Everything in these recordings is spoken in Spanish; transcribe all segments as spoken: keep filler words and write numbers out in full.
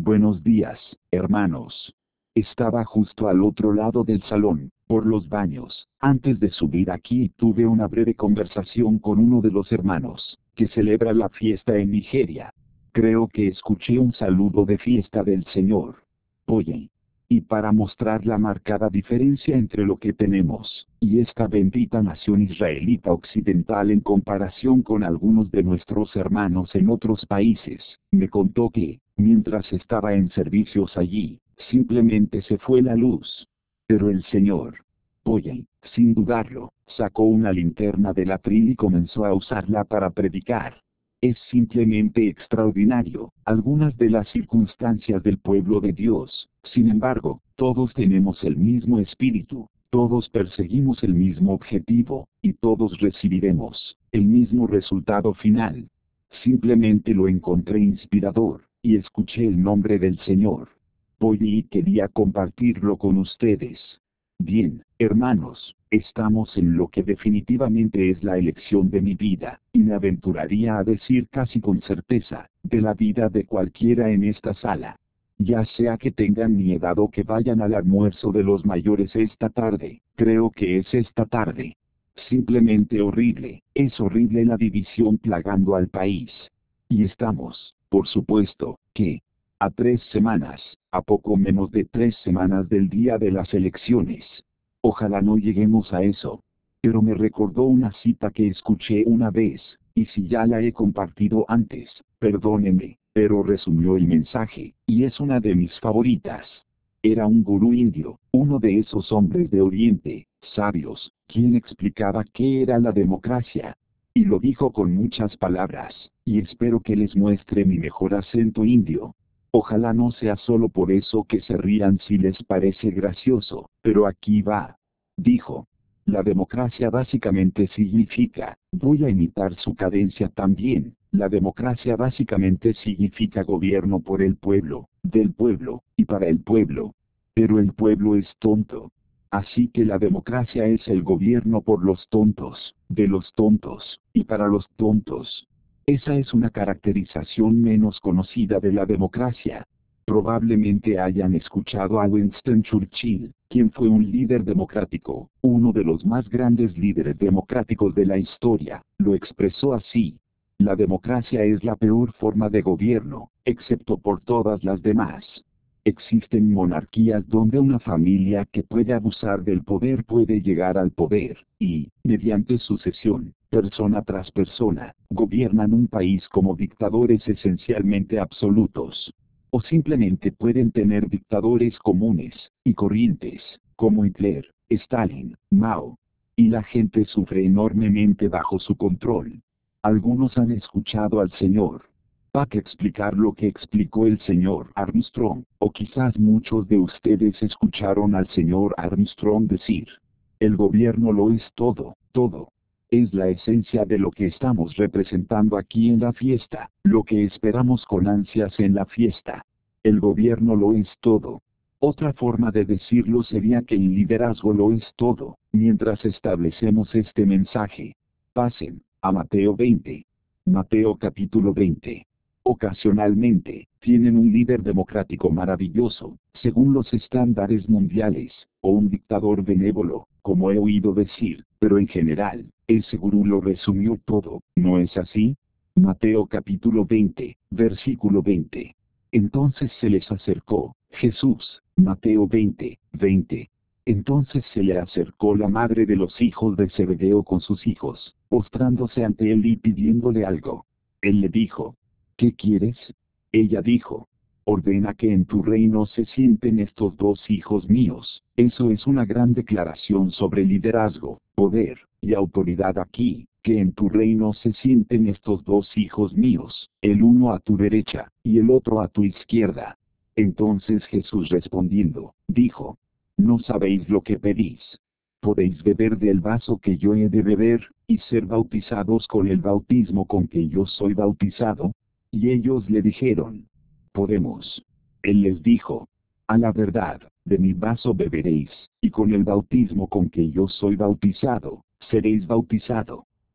Buenos días, hermanos. Estaba justo al otro lado del salón, por los baños, antes de subir aquí y tuve una breve conversación con uno de los hermanos, que celebra la fiesta en Nigeria. Creo que escuché un saludo de fiesta del Señor. Oye. Y para mostrar la marcada diferencia entre lo que tenemos, y esta bendita nación israelita occidental en comparación con algunos de nuestros hermanos en otros países, me contó que, mientras estaba en servicios allí, simplemente se fue la luz. Pero el Señor, oye, sin dudarlo, sacó una linterna del atril y comenzó a usarla para predicar. Es simplemente extraordinario, algunas de las circunstancias del pueblo de Dios. Sin embargo, todos tenemos el mismo espíritu, todos perseguimos el mismo objetivo, y todos recibiremos el mismo resultado final. Simplemente lo encontré inspirador, y escuché el nombre del Señor. Hoy y quería compartirlo con ustedes. Bien, hermanos, estamos en lo que definitivamente es la elección de mi vida, y me aventuraría a decir casi con certeza, de la vida de cualquiera en esta sala. Ya sea que tengan mi edad o que vayan al almuerzo de los mayores esta tarde, creo que es esta tarde. Simplemente horrible, es horrible la división plagando al país. Y estamos, por supuesto, que, a tres semanas, a poco menos de tres semanas del día de las elecciones. Ojalá no lleguemos a eso. Pero me recordó una cita que escuché una vez, y si ya la he compartido antes, perdónenme, pero resumió el mensaje, y es una de mis favoritas. Era un gurú indio, uno de esos hombres de Oriente, sabios, quien explicaba qué era la democracia. Y lo dijo con muchas palabras, y espero que les muestre mi mejor acento indio. Ojalá no sea solo por eso que se rían si les parece gracioso, pero aquí va. Dijo. La democracia básicamente significa, voy a imitar su cadencia también, la democracia básicamente significa gobierno por el pueblo, del pueblo, y para el pueblo. Pero el pueblo es tonto. Así que la democracia es el gobierno por los tontos, de los tontos, y para los tontos. Esa es una caracterización menos conocida de la democracia. Probablemente hayan escuchado a Winston Churchill, quien fue un líder democrático, uno de los más grandes líderes democráticos de la historia, lo expresó así. La democracia es la peor forma de gobierno, excepto por todas las demás. Existen monarquías donde una familia que puede abusar del poder puede llegar al poder, y, mediante sucesión, persona tras persona, gobiernan un país como dictadores esencialmente absolutos. O simplemente pueden tener dictadores comunes y corrientes, como Hitler, Stalin, Mao. Y la gente sufre enormemente bajo su control. Algunos han escuchado al Señor Pack explicar lo que explicó el señor Armstrong, o quizás muchos de ustedes escucharon al señor Armstrong decir: el gobierno lo es todo, todo. Es la esencia de lo que estamos representando aquí en la fiesta, lo que esperamos con ansias en la fiesta. El gobierno lo es todo. Otra forma de decirlo sería que el liderazgo lo es todo, mientras establecemos este mensaje. Pasen a Mateo veinte. Mateo capítulo veinte. Ocasionalmente, tienen un líder democrático maravilloso, según los estándares mundiales, o un dictador benévolo, como he oído decir, pero en general, ese gurú lo resumió todo, ¿no es así? Mateo capítulo veinte, versículo veinte. Entonces se les acercó Jesús, Mateo veinte, veinte. Entonces se le acercó la madre de los hijos de Zebedeo con sus hijos, postrándose ante él y pidiéndole algo. Él le dijo: ¿qué quieres? Ella dijo: ordena que en tu reino se sienten estos dos hijos míos. Eso es una gran declaración sobre liderazgo, poder, y autoridad aquí, que en tu reino se sienten estos dos hijos míos, el uno a tu derecha, y el otro a tu izquierda. Entonces Jesús respondiendo, dijo: no sabéis lo que pedís. ¿Podéis beber del vaso que yo he de beber, y ser bautizados con el bautismo con que yo soy bautizado? Y ellos le dijeron: podemos. Él les dijo: a la verdad, de mi vaso beberéis, y con el bautismo con que yo soy bautizado, seréis bautizado.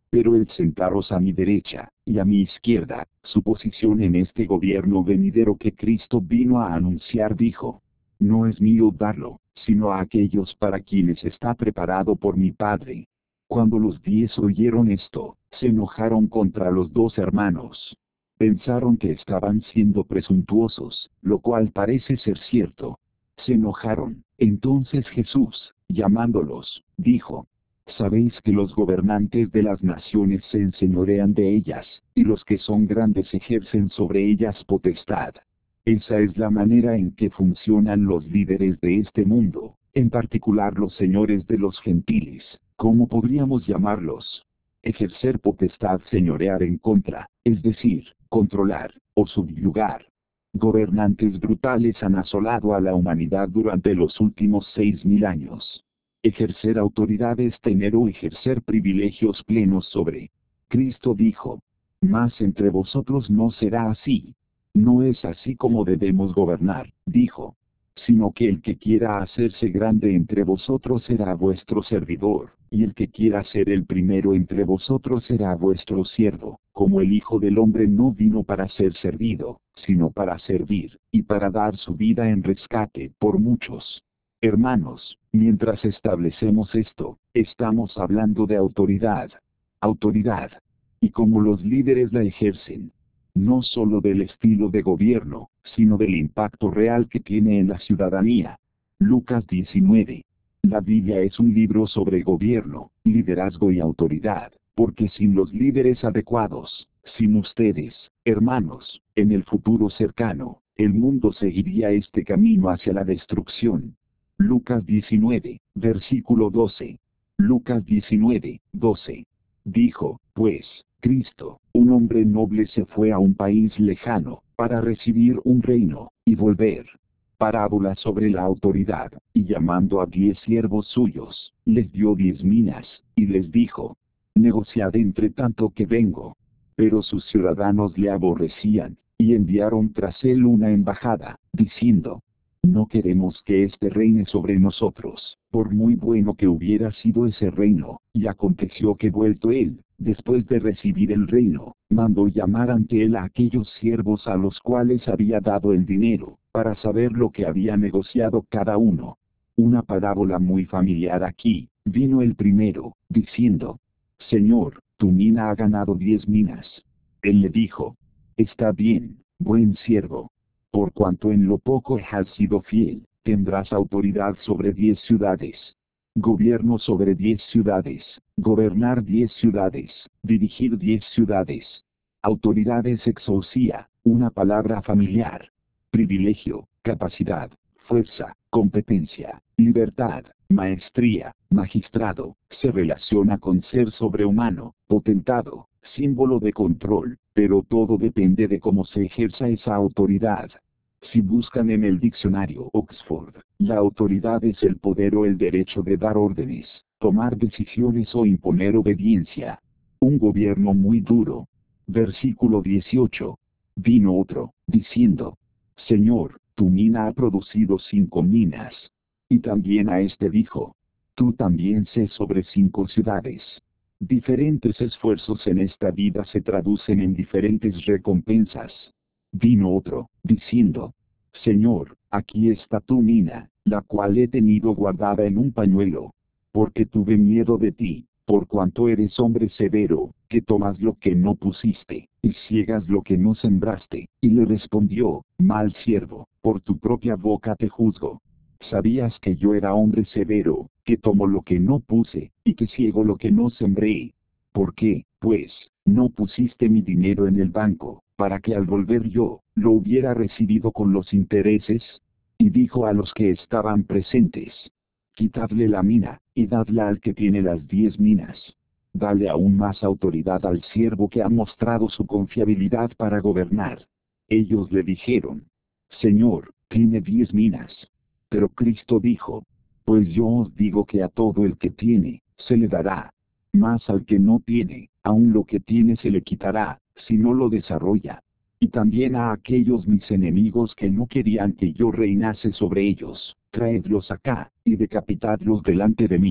Pero el sentaros a mi derecha, y a mi izquierda, su posición en este gobierno venidero que Cristo vino a anunciar dijo, no es mío darlo, sino a aquellos para quienes está preparado por mi Padre. Cuando los diez oyeron esto, se enojaron contra los dos hermanos. Pensaron que estaban siendo presuntuosos, lo cual parece ser cierto. Se enojaron. Entonces Jesús, llamándolos, dijo, sabéis que los gobernantes de las naciones se enseñorean de ellas, y los que son grandes ejercen sobre ellas potestad. Esa es la manera en que funcionan los líderes de este mundo, en particular los señores de los gentiles, ¿cómo podríamos llamarlos? Ejercer potestad, señorear en contra, es decir, controlar, o subyugar. Gobernantes brutales han asolado a la humanidad durante los últimos seis mil años. Ejercer autoridad es tener o ejercer privilegios plenos sobre. Cristo dijo, mas entre vosotros no será así. No es así como debemos gobernar, dijo, sino que el que quiera hacerse grande entre vosotros será vuestro servidor, y el que quiera ser el primero entre vosotros será vuestro siervo, como el Hijo del Hombre no vino para ser servido, sino para servir, y para dar su vida en rescate por muchos. Hermanos, mientras establecemos esto, estamos hablando de autoridad. Autoridad. Y cómo los líderes la ejercen. No solo del estilo de gobierno, sino del impacto real que tiene en la ciudadanía. Lucas diecinueve. La Biblia es un libro sobre gobierno, liderazgo y autoridad, porque sin los líderes adecuados, sin ustedes, hermanos, en el futuro cercano, el mundo seguiría este camino hacia la destrucción. Lucas diecinueve, versículo doce. Lucas diecinueve, doce. Dijo, pues, Cristo, un hombre noble se fue a un país lejano, para recibir un reino, y volver. Parábola sobre la autoridad, y llamando a diez siervos suyos, les dio diez minas, y les dijo, negociad entre tanto que vengo. Pero sus ciudadanos le aborrecían, y enviaron tras él una embajada, diciendo, no queremos que éste reine sobre nosotros, por muy bueno que hubiera sido ese reino. Y aconteció que vuelto él, después de recibir el reino, mandó llamar ante él a aquellos siervos a los cuales había dado el dinero, para saber lo que había negociado cada uno. Una parábola muy familiar aquí. Vino el primero, diciendo, Señor, tu mina ha ganado diez minas. Él le dijo, está bien, buen siervo. Por cuanto en lo poco has sido fiel, tendrás autoridad sobre diez ciudades. Gobierno sobre diez ciudades, gobernar diez ciudades, dirigir diez ciudades. Autoridad es exousia, una palabra familiar. Privilegio, capacidad, fuerza, competencia, libertad, maestría, magistrado, se relaciona con ser sobrehumano, potentado, símbolo de control, pero todo depende de cómo se ejerza esa autoridad. Si buscan en el diccionario Oxford, la autoridad es el poder o el derecho de dar órdenes, tomar decisiones o imponer obediencia. Un gobierno muy duro. Versículo dieciocho. Vino otro, diciendo, Señor, tu mina ha producido cinco minas. Y también a este dijo, tú también sé sobre cinco ciudades. Diferentes esfuerzos en esta vida se traducen en diferentes recompensas. Vino otro, diciendo, Señor, aquí está tu mina, la cual he tenido guardada en un pañuelo. Porque tuve miedo de ti, por cuanto eres hombre severo, que tomas lo que no pusiste, y ciegas lo que no sembraste. Y le respondió, mal siervo, por tu propia boca te juzgo. Sabías que yo era hombre severo, que tomo lo que no puse, y que ciego lo que no sembré. ¿Por qué, pues, no pusiste mi dinero en el banco, para que al volver yo, lo hubiera recibido con los intereses? Y dijo a los que estaban presentes, quitadle la mina, y dadla al que tiene las diez minas. Dale aún más autoridad al siervo que ha mostrado su confiabilidad para gobernar. Ellos le dijeron, Señor, tiene diez minas. Pero Cristo dijo, pues yo os digo que a todo el que tiene, se le dará. Mas al que no tiene, aun lo que tiene se le quitará, si no lo desarrolla. Y también a aquellos mis enemigos que no querían que yo reinase sobre ellos, traedlos acá, y decapitadlos delante de mí.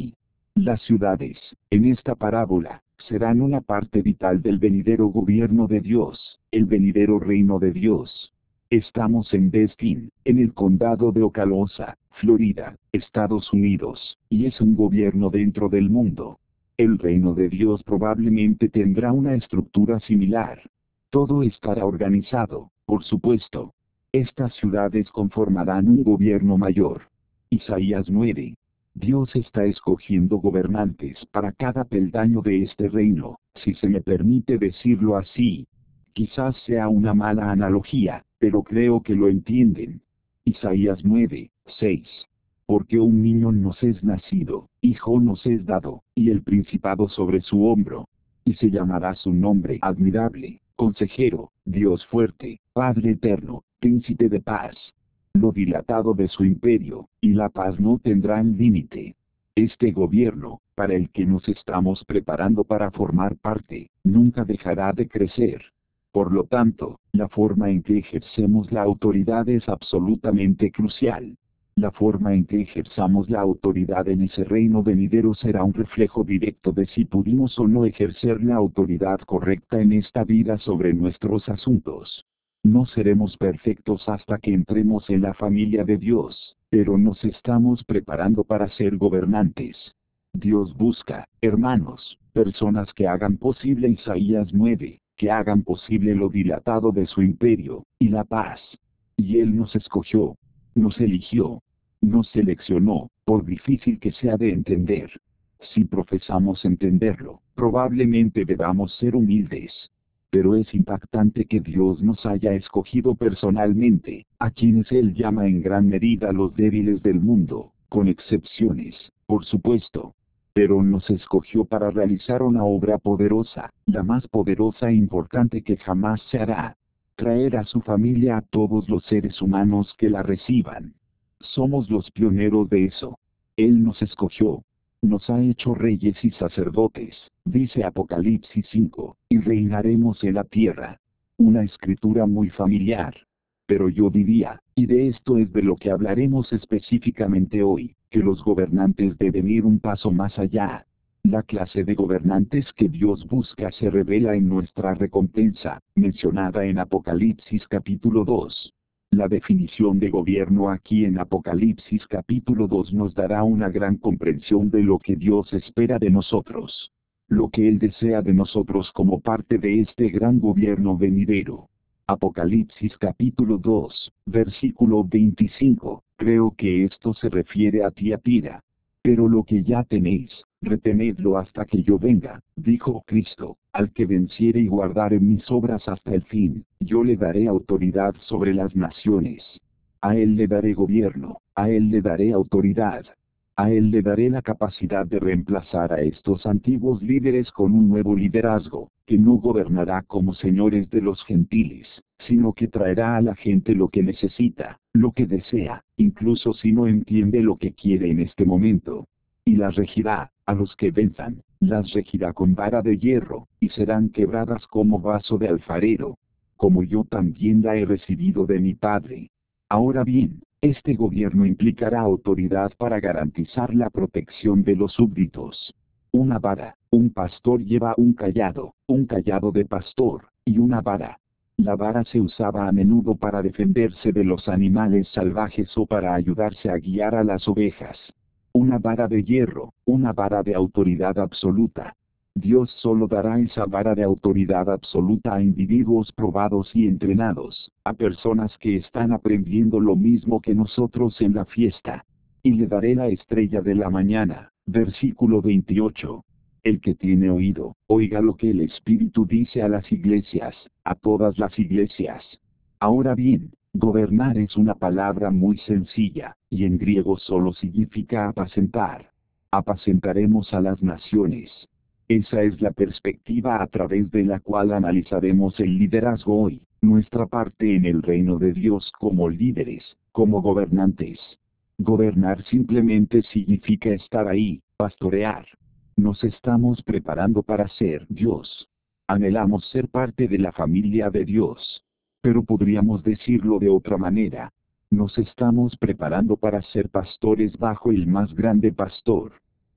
Las ciudades, en esta parábola, serán una parte vital del venidero gobierno de Dios, el venidero reino de Dios. Estamos en Destin, en el condado de Ocaloosa, Florida, Estados Unidos, y es un gobierno dentro del mundo. El reino de Dios probablemente tendrá una estructura similar. Todo estará organizado, por supuesto. Estas ciudades conformarán un gobierno mayor. Isaías nueve. Dios está escogiendo gobernantes para cada peldaño de este reino, si se me permite decirlo así. Quizás sea una mala analogía, pero creo que lo entienden. Isaías nueve, seis. Porque un niño nos es nacido, hijo nos es dado, y el principado sobre su hombro. Y se llamará su nombre admirable, consejero, Dios fuerte, Padre eterno, príncipe de paz. Lo dilatado de su imperio, y la paz no tendrán límite. Este gobierno, para el que nos estamos preparando para formar parte, nunca dejará de crecer. Por lo tanto, la forma en que ejercemos la autoridad es absolutamente crucial. La forma en que ejerzamos la autoridad en ese reino venidero será un reflejo directo de si pudimos o no ejercer la autoridad correcta en esta vida sobre nuestros asuntos. No seremos perfectos hasta que entremos en la familia de Dios, pero nos estamos preparando para ser gobernantes. Dios busca, hermanos, personas que hagan posible Isaías nueve, que hagan posible lo dilatado de su imperio, y la paz. Y Él nos escogió, nos eligió, nos seleccionó, por difícil que sea de entender. Si profesamos entenderlo, probablemente debamos ser humildes. Pero es impactante que Dios nos haya escogido personalmente, a quienes Él llama en gran medida los débiles del mundo, con excepciones, por supuesto. Pero nos escogió para realizar una obra poderosa, la más poderosa e importante que jamás se hará. Traer a su familia a todos los seres humanos que la reciban. Somos los pioneros de eso. Él nos escogió. Nos ha hecho reyes y sacerdotes, dice Apocalipsis cinco, y reinaremos en la tierra. Una escritura muy familiar. Pero yo diría, y de esto es de lo que hablaremos específicamente hoy, que los gobernantes deben ir un paso más allá. La clase de gobernantes que Dios busca se revela en nuestra recompensa, mencionada en Apocalipsis capítulo dos. La definición de gobierno aquí en Apocalipsis capítulo dos nos dará una gran comprensión de lo que Dios espera de nosotros. Lo que Él desea de nosotros como parte de este gran gobierno venidero. Apocalipsis capítulo dos, versículo veinticinco, creo que esto se refiere a Tiatira. Pero lo que ya tenéis, retenedlo hasta que yo venga, dijo Cristo, al que venciere y guardare mis obras hasta el fin, yo le daré autoridad sobre las naciones. A él le daré gobierno, a él le daré autoridad. A él le daré la capacidad de reemplazar a estos antiguos líderes con un nuevo liderazgo, que no gobernará como señores de los gentiles, sino que traerá a la gente lo que necesita, lo que desea, incluso si no entiende lo que quiere en este momento. Y las regirá, a los que venzan, las regirá con vara de hierro, y serán quebradas como vaso de alfarero. Como yo también la he recibido de mi Padre. Ahora bien, este gobierno implicará autoridad para garantizar la protección de los súbditos. Una vara, un pastor lleva un cayado, un cayado de pastor, y una vara. La vara se usaba a menudo para defenderse de los animales salvajes o para ayudarse a guiar a las ovejas. Una vara de hierro, una vara de autoridad absoluta. Dios solo dará esa vara de autoridad absoluta a individuos probados y entrenados, a personas que están aprendiendo lo mismo que nosotros en la fiesta. Y le daré la estrella de la mañana, versículo veintiocho. El que tiene oído, oiga lo que el Espíritu dice a las iglesias, a todas las iglesias. Ahora bien, gobernar es una palabra muy sencilla, y en griego solo significa apacentar. Apacentaremos a las naciones. Esa es la perspectiva a través de la cual analizaremos el liderazgo hoy, nuestra parte en el reino de Dios como líderes, como gobernantes. Gobernar simplemente significa estar ahí, pastorear. Nos estamos preparando para ser Dios. Anhelamos ser parte de la familia de Dios. Pero podríamos decirlo de otra manera. Nos estamos preparando para ser pastores bajo el más grande pastor.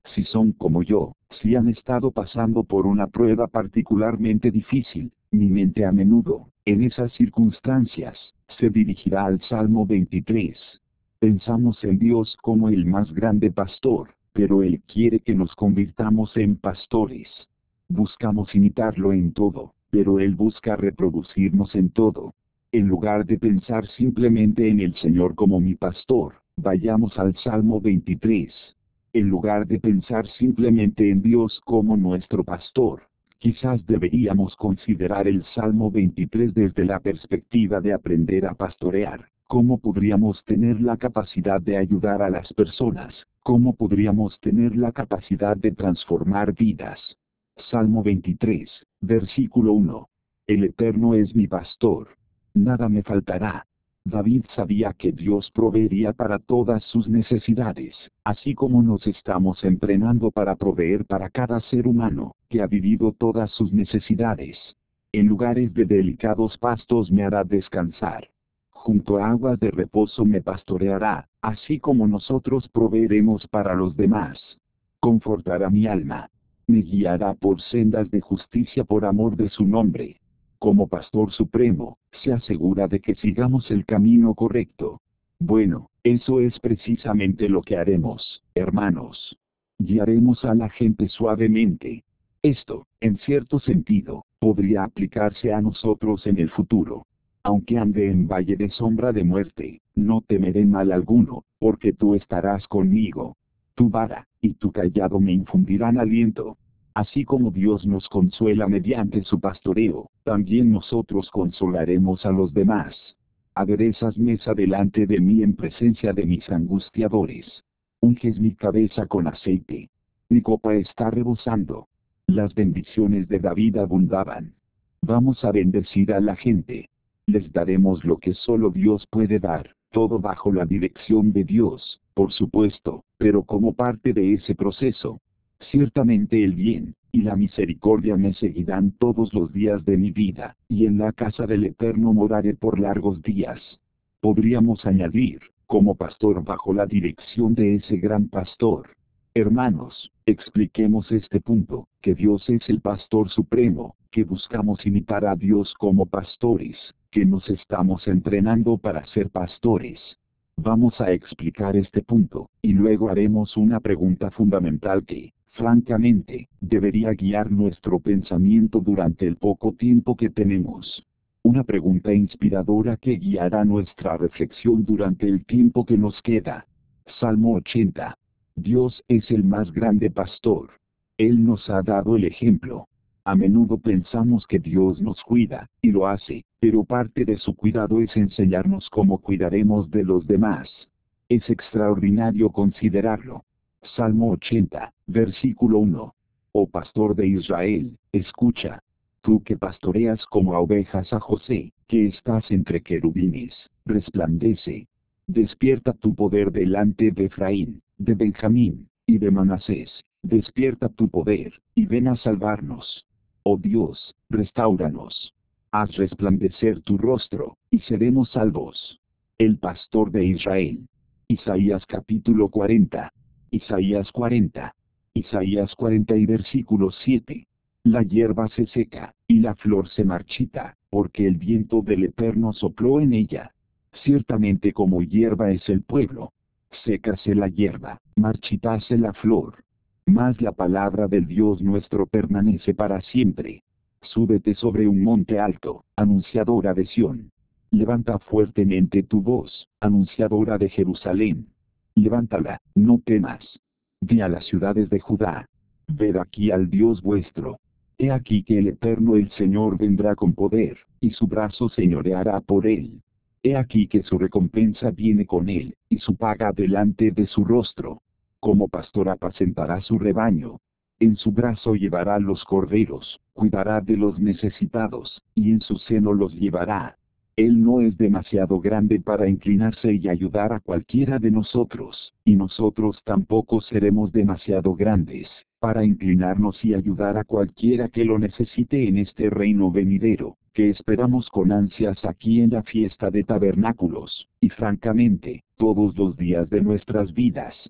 Si son como yo, si han estado pasando por una prueba particularmente difícil, mi mente a menudo, en esas circunstancias, se dirigirá al Salmo veintitrés. Pensamos en Dios como el más grande pastor, pero Él quiere que nos convirtamos en pastores. Buscamos imitarlo en todo, pero Él busca reproducirnos en todo. En lugar de pensar simplemente en el Señor como mi pastor, vayamos al Salmo veintitrés. En lugar de pensar simplemente en Dios como nuestro pastor, quizás deberíamos considerar el Salmo veintitrés desde la perspectiva de aprender a pastorear. ¿Cómo podríamos tener la capacidad de ayudar a las personas? ¿Cómo podríamos tener la capacidad de transformar vidas? Salmo veintitrés, versículo uno. El Eterno es mi pastor. Nada me faltará. David sabía que Dios proveería para todas sus necesidades, así como nos estamos entrenando para proveer para cada ser humano, que ha vivido todas sus necesidades. En lugares de delicados pastos me hará descansar. Junto a aguas de reposo me pastoreará, así como nosotros proveeremos para los demás. Confortará mi alma. Me guiará por sendas de justicia por amor de su nombre. Como pastor supremo, se asegura de que sigamos el camino correcto. Bueno, eso es precisamente lo que haremos, hermanos. Guiaremos a la gente suavemente. Esto, en cierto sentido, podría aplicarse a nosotros en el futuro. Aunque ande en valle de sombra de muerte, no temeré mal alguno, porque tú estarás conmigo. Tu vara y tu cayado me infundirán aliento. Así como Dios nos consuela mediante su pastoreo, también nosotros consolaremos a los demás. Aderezas mesa delante de mí en presencia de mis angustiadores. Unges mi cabeza con aceite. Mi copa está rebosando. Las bendiciones de David abundaban. Vamos a bendecir a la gente. Les daremos lo que solo Dios puede dar, todo bajo la dirección de Dios, por supuesto, pero como parte de ese proceso. Ciertamente el bien y la misericordia me seguirán todos los días de mi vida, y en la casa del Eterno moraré por largos días. Podríamos añadir, como pastor bajo la dirección de ese gran pastor. Hermanos, expliquemos este punto, que Dios es el pastor supremo, que buscamos imitar a Dios como pastores, que nos estamos entrenando para ser pastores. Vamos a explicar este punto, y luego haremos una pregunta fundamental que, francamente, debería guiar nuestro pensamiento durante el poco tiempo que tenemos. Una pregunta inspiradora que guiará nuestra reflexión durante el tiempo que nos queda. Salmo ochenta. Dios es el más grande pastor. Él nos ha dado el ejemplo. A menudo pensamos que Dios nos cuida, y lo hace, pero parte de su cuidado es enseñarnos cómo cuidaremos de los demás. Es extraordinario considerarlo. Salmo ochenta, versículo uno. Oh pastor de Israel, escucha. Tú que pastoreas como a ovejas a José, que estás entre querubines, resplandece. Despierta tu poder delante de Efraín, de Benjamín, y de Manasés. Despierta tu poder, y ven a salvarnos. Oh Dios, restáuranos. Haz resplandecer tu rostro, y seremos salvos. El pastor de Israel. Isaías capítulo cuarenta. Isaías cuarenta. Isaías cuarenta y versículo siete. La hierba se seca, y la flor se marchita, porque el viento del Eterno sopló en ella. Ciertamente como hierba es el pueblo. Sécase la hierba, marchitase la flor. Mas la palabra del Dios nuestro permanece para siempre. Súbete sobre un monte alto, anunciadora de Sión. Levanta fuertemente tu voz, anunciadora de Jerusalén. Levántala, no temas. Di a las ciudades de Judá. Ved aquí al Dios vuestro. He aquí que el Eterno el Señor vendrá con poder, y su brazo señoreará por él. He aquí que su recompensa viene con él, y su paga delante de su rostro. Como pastor apacentará su rebaño. En su brazo llevará los corderos, cuidará de los necesitados, y en su seno los llevará. Él no es demasiado grande para inclinarse y ayudar a cualquiera de nosotros, y nosotros tampoco seremos demasiado grandes para inclinarnos y ayudar a cualquiera que lo necesite en este reino venidero, que esperamos con ansias aquí en la fiesta de tabernáculos, y francamente, todos los días de nuestras vidas.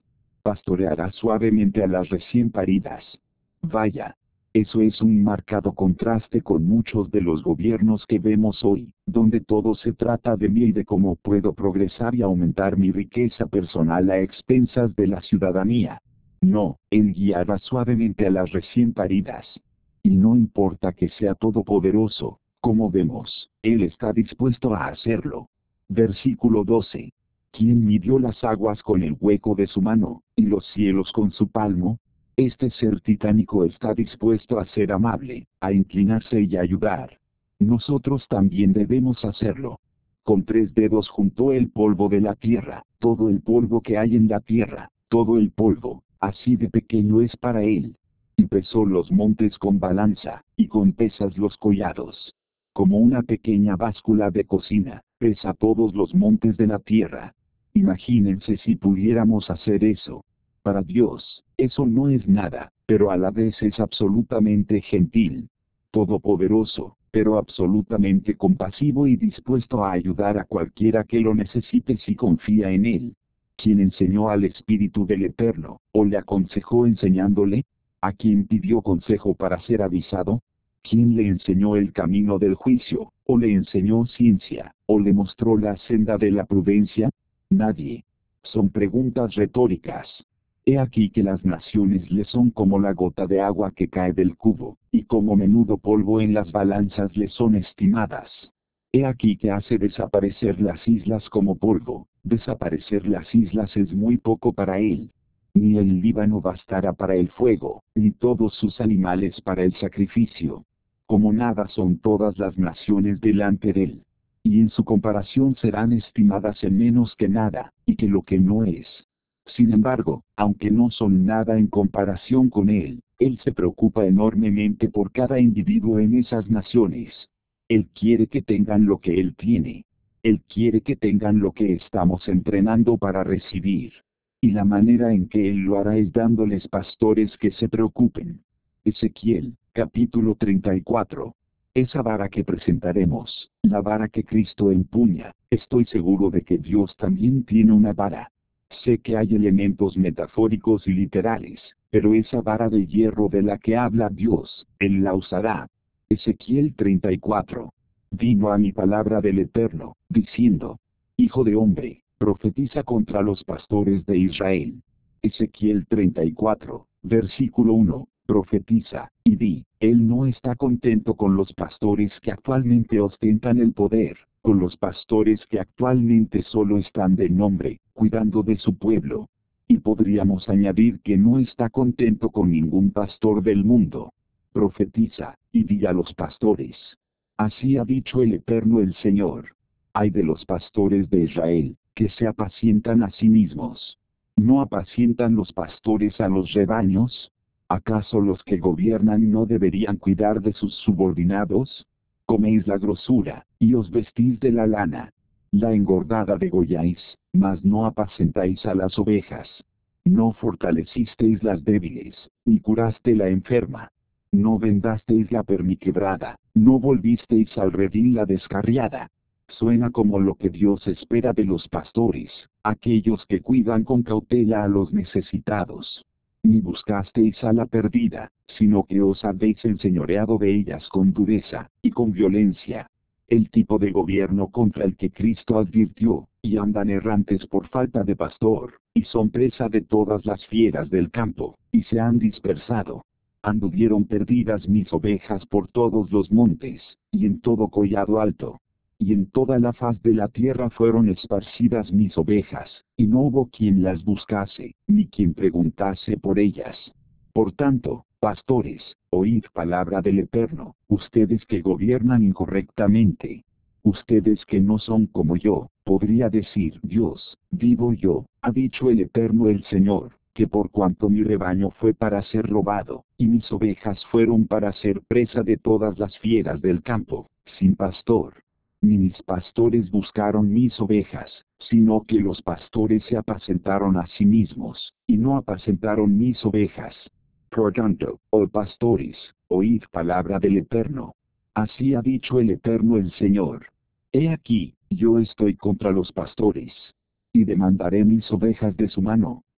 pastoreará suavemente a las recién paridas. Vaya. Eso es un marcado contraste con muchos de los gobiernos que vemos hoy, donde todo se trata de mí y de cómo puedo progresar y aumentar mi riqueza personal a expensas de la ciudadanía. No, Él guiará suavemente a las recién paridas. Y no importa que sea todopoderoso, como vemos, Él está dispuesto a hacerlo. Versículo doce. ¿Quién midió las aguas con el hueco de su mano, y los cielos con su palmo? Este ser titánico está dispuesto a ser amable, a inclinarse y a ayudar. Nosotros también debemos hacerlo. Con tres dedos juntó el polvo de la tierra, todo el polvo que hay en la tierra, todo el polvo, así de pequeño es para él. Y pesó los montes con balanza, y con pesas los collados. Como una pequeña báscula de cocina, pesa todos los montes de la tierra. Imagínense si pudiéramos hacer eso. Para Dios, eso no es nada, pero a la vez es absolutamente gentil. Todopoderoso, pero absolutamente compasivo y dispuesto a ayudar a cualquiera que lo necesite si confía en Él. ¿Quién enseñó al Espíritu del Eterno, o le aconsejó enseñándole? ¿A quién pidió consejo para ser avisado? ¿Quién le enseñó el camino del juicio, o le enseñó ciencia, o le mostró la senda de la prudencia? Nadie. Son preguntas retóricas. He aquí que las naciones le son como la gota de agua que cae del cubo, y como menudo polvo en las balanzas le son estimadas. He aquí que hace desaparecer las islas como polvo, desaparecer las islas es muy poco para él. Ni el Líbano bastará para el fuego, ni todos sus animales para el sacrificio. Como nada son todas las naciones delante de él. Y en su comparación serán estimadas en menos que nada, y que lo que no es. Sin embargo, aunque no son nada en comparación con él, él se preocupa enormemente por cada individuo en esas naciones. Él quiere que tengan lo que él tiene. Él quiere que tengan lo que estamos entrenando para recibir. Y la manera en que él lo hará es dándoles pastores que se preocupen. Ezequiel, capítulo treinta y cuatro. Esa vara que presentaremos, la vara que Cristo empuña, estoy seguro de que Dios también tiene una vara. Sé que hay elementos metafóricos y literales, pero esa vara de hierro de la que habla Dios, Él la usará. Ezequiel treinta y cuatro. Vino a mi palabra del Eterno, diciendo: Hijo de hombre, profetiza contra los pastores de Israel. Ezequiel treinta y cuatro, versículo uno. Profetiza, y di, Él no está contento con los pastores que actualmente ostentan el poder, con los pastores que actualmente solo están de nombre, cuidando de su pueblo. Y podríamos añadir que no está contento con ningún pastor del mundo. Profetiza, y di a los pastores. Así ha dicho el Eterno el Señor. Ay de los pastores de Israel, que se apacientan a sí mismos. ¿No apacientan los pastores a los rebaños? ¿Acaso los que gobiernan no deberían cuidar de sus subordinados? Coméis la grosura, y os vestís de la lana. La engordada degolláis, mas no apacentáis a las ovejas. No fortalecisteis las débiles, ni curaste la enferma. No vendasteis la perniquebrada, no volvisteis al redil la descarriada. Suena como lo que Dios espera de los pastores, aquellos que cuidan con cautela a los necesitados. Ni buscasteis a la perdida, sino que os habéis enseñoreado de ellas con dureza, y con violencia. El tipo de gobierno contra el que Cristo advirtió, y andan errantes por falta de pastor, y son presa de todas las fieras del campo, y se han dispersado. Anduvieron perdidas mis ovejas por todos los montes, y en todo collado alto. Y en toda la faz de la tierra fueron esparcidas mis ovejas, y no hubo quien las buscase, ni quien preguntase por ellas. Por tanto, pastores, oíd palabra del Eterno, ustedes que gobiernan incorrectamente. Ustedes que no son como yo, podría decir Dios, vivo yo, ha dicho el Eterno el Señor, que por cuanto mi rebaño fue para ser robado, y mis ovejas fueron para ser presa de todas las fieras del campo, sin pastor. Ni mis pastores buscaron mis ovejas, sino que los pastores se apacentaron a sí mismos, y no apacentaron mis ovejas. Por tanto, oh pastores, oíd palabra del Eterno. Así ha dicho el Eterno el Señor. He aquí, yo estoy contra los pastores. Y demandaré mis ovejas de su mano,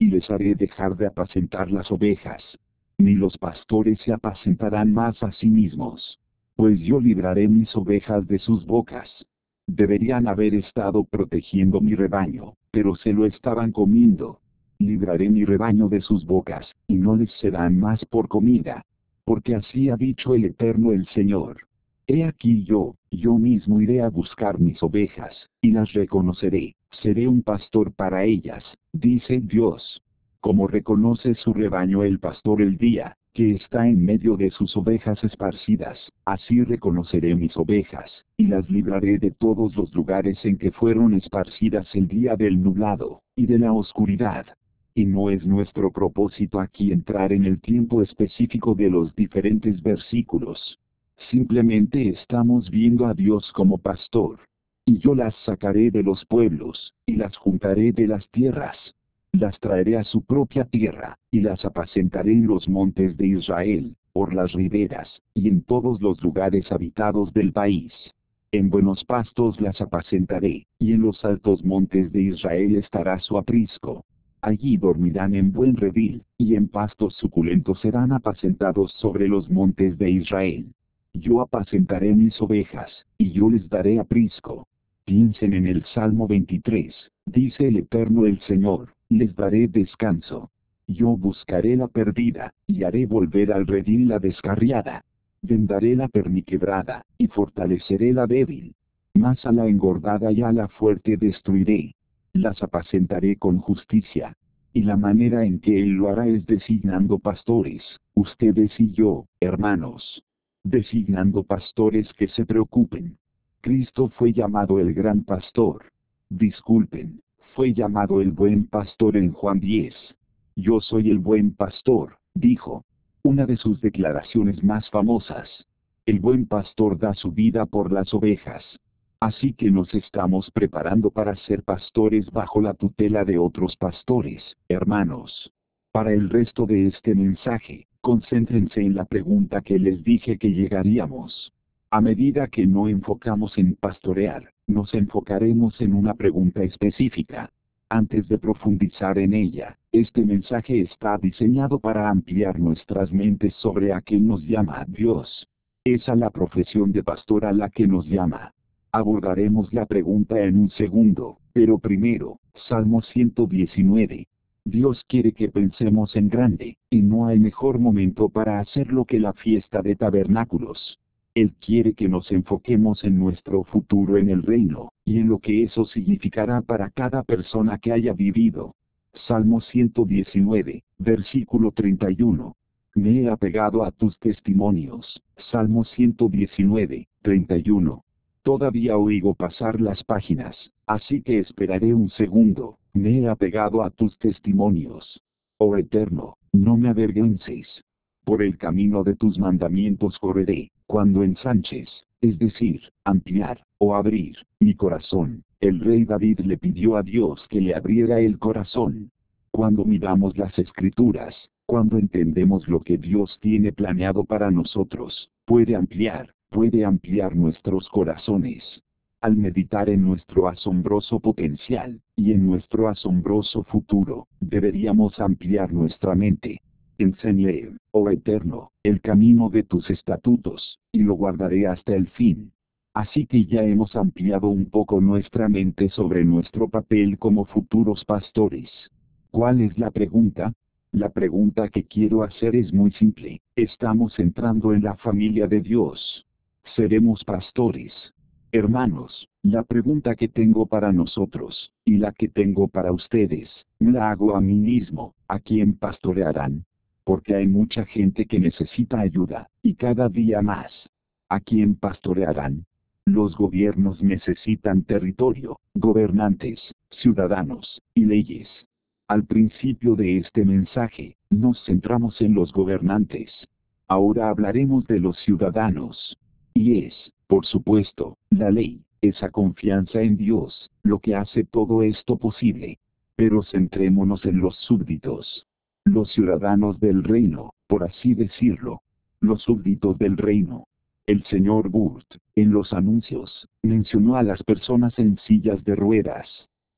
y les haré dejar de apacentar las ovejas. Ni los pastores se apacentarán más a sí mismos. Pues yo libraré mis ovejas de sus bocas. Deberían haber estado protegiendo mi rebaño, pero se lo estaban comiendo. Libraré mi rebaño de sus bocas, y no les serán más por comida. Porque así ha dicho el Eterno el Señor. He aquí yo, yo mismo iré a buscar mis ovejas, y las reconoceré, seré un pastor para ellas, dice Dios. Como reconoce su rebaño el pastor el día, que está en medio de sus ovejas esparcidas, así reconoceré mis ovejas, y las libraré de todos los lugares en que fueron esparcidas el día del nublado, y de la oscuridad. Y no es nuestro propósito aquí entrar en el tiempo específico de los diferentes versículos. Simplemente estamos viendo a Dios como pastor. Y yo las sacaré de los pueblos, y las juntaré de las tierras. Las traeré a su propia tierra, y las apacentaré en los montes de Israel, por las riberas, y en todos los lugares habitados del país. En buenos pastos las apacentaré, y en los altos montes de Israel estará su aprisco. Allí dormirán en buen redil, y en pastos suculentos serán apacentados sobre los montes de Israel. Yo apacentaré mis ovejas, y yo les daré aprisco. Piensen en el Salmo veintitrés, dice el Eterno el Señor, les daré descanso. Yo buscaré la perdida, y haré volver al redil la descarriada. Vendaré la perniquebrada, y fortaleceré la débil. Mas a la engordada y a la fuerte destruiré. Las apacentaré con justicia. Y la manera en que Él lo hará es designando pastores, ustedes y yo, hermanos. Designando pastores que se preocupen. Cristo fue llamado el gran pastor. Disculpen, fue llamado el buen pastor en Juan diez. Yo soy el buen pastor, dijo. Una de sus declaraciones más famosas. El buen pastor da su vida por las ovejas. Así que nos estamos preparando para ser pastores bajo la tutela de otros pastores, hermanos. Para el resto de este mensaje, concéntrense en la pregunta que les dije que llegaríamos. A medida que no enfocamos en pastorear, nos enfocaremos en una pregunta específica. Antes de profundizar en ella, este mensaje está diseñado para ampliar nuestras mentes sobre a qué nos llama Dios. Es a la profesión de pastor a la que nos llama. Abordaremos la pregunta en un segundo, pero primero, Salmo ciento diecinueve. Dios quiere que pensemos en grande, y no hay mejor momento para hacerlo que la fiesta de tabernáculos. Él quiere que nos enfoquemos en nuestro futuro en el reino, y en lo que eso significará para cada persona que haya vivido. Salmo ciento diecinueve, versículo treinta y uno. Me he apegado a tus testimonios. Salmo ciento diecinueve, treinta y uno. Todavía oigo pasar las páginas, así que esperaré un segundo. Me he apegado a tus testimonios. Oh Eterno, no me avergüences. Por el camino de tus mandamientos correré, cuando ensanches, es decir, ampliar, o abrir, mi corazón. El rey David le pidió a Dios que le abriera el corazón. Cuando miramos las Escrituras, cuando entendemos lo que Dios tiene planeado para nosotros, puede ampliar, puede ampliar nuestros corazones. Al meditar en nuestro asombroso potencial, y en nuestro asombroso futuro, deberíamos ampliar nuestra mente. Enséñale, oh Eterno, el camino de tus estatutos, y lo guardaré hasta el fin. Así que ya hemos ampliado un poco nuestra mente sobre nuestro papel como futuros pastores. ¿Cuál es la pregunta? La pregunta que quiero hacer es muy simple. ¿Estamos entrando en la familia de Dios? ¿Seremos pastores? Hermanos, la pregunta que tengo para nosotros, y la que tengo para ustedes, me la hago a mí mismo: ¿a quién pastorearán? Porque hay mucha gente que necesita ayuda, y cada día más. ¿A quién pastorearán? Los gobiernos necesitan territorio, gobernantes, ciudadanos, y leyes. Al principio de este mensaje, nos centramos en los gobernantes. Ahora hablaremos de los ciudadanos. Y es, por supuesto, la ley, esa confianza en Dios, lo que hace todo esto posible. Pero centrémonos en los súbditos. Los ciudadanos del reino, por así decirlo. Los súbditos del reino. El señor Burt, en los anuncios, mencionó a las personas en sillas de ruedas.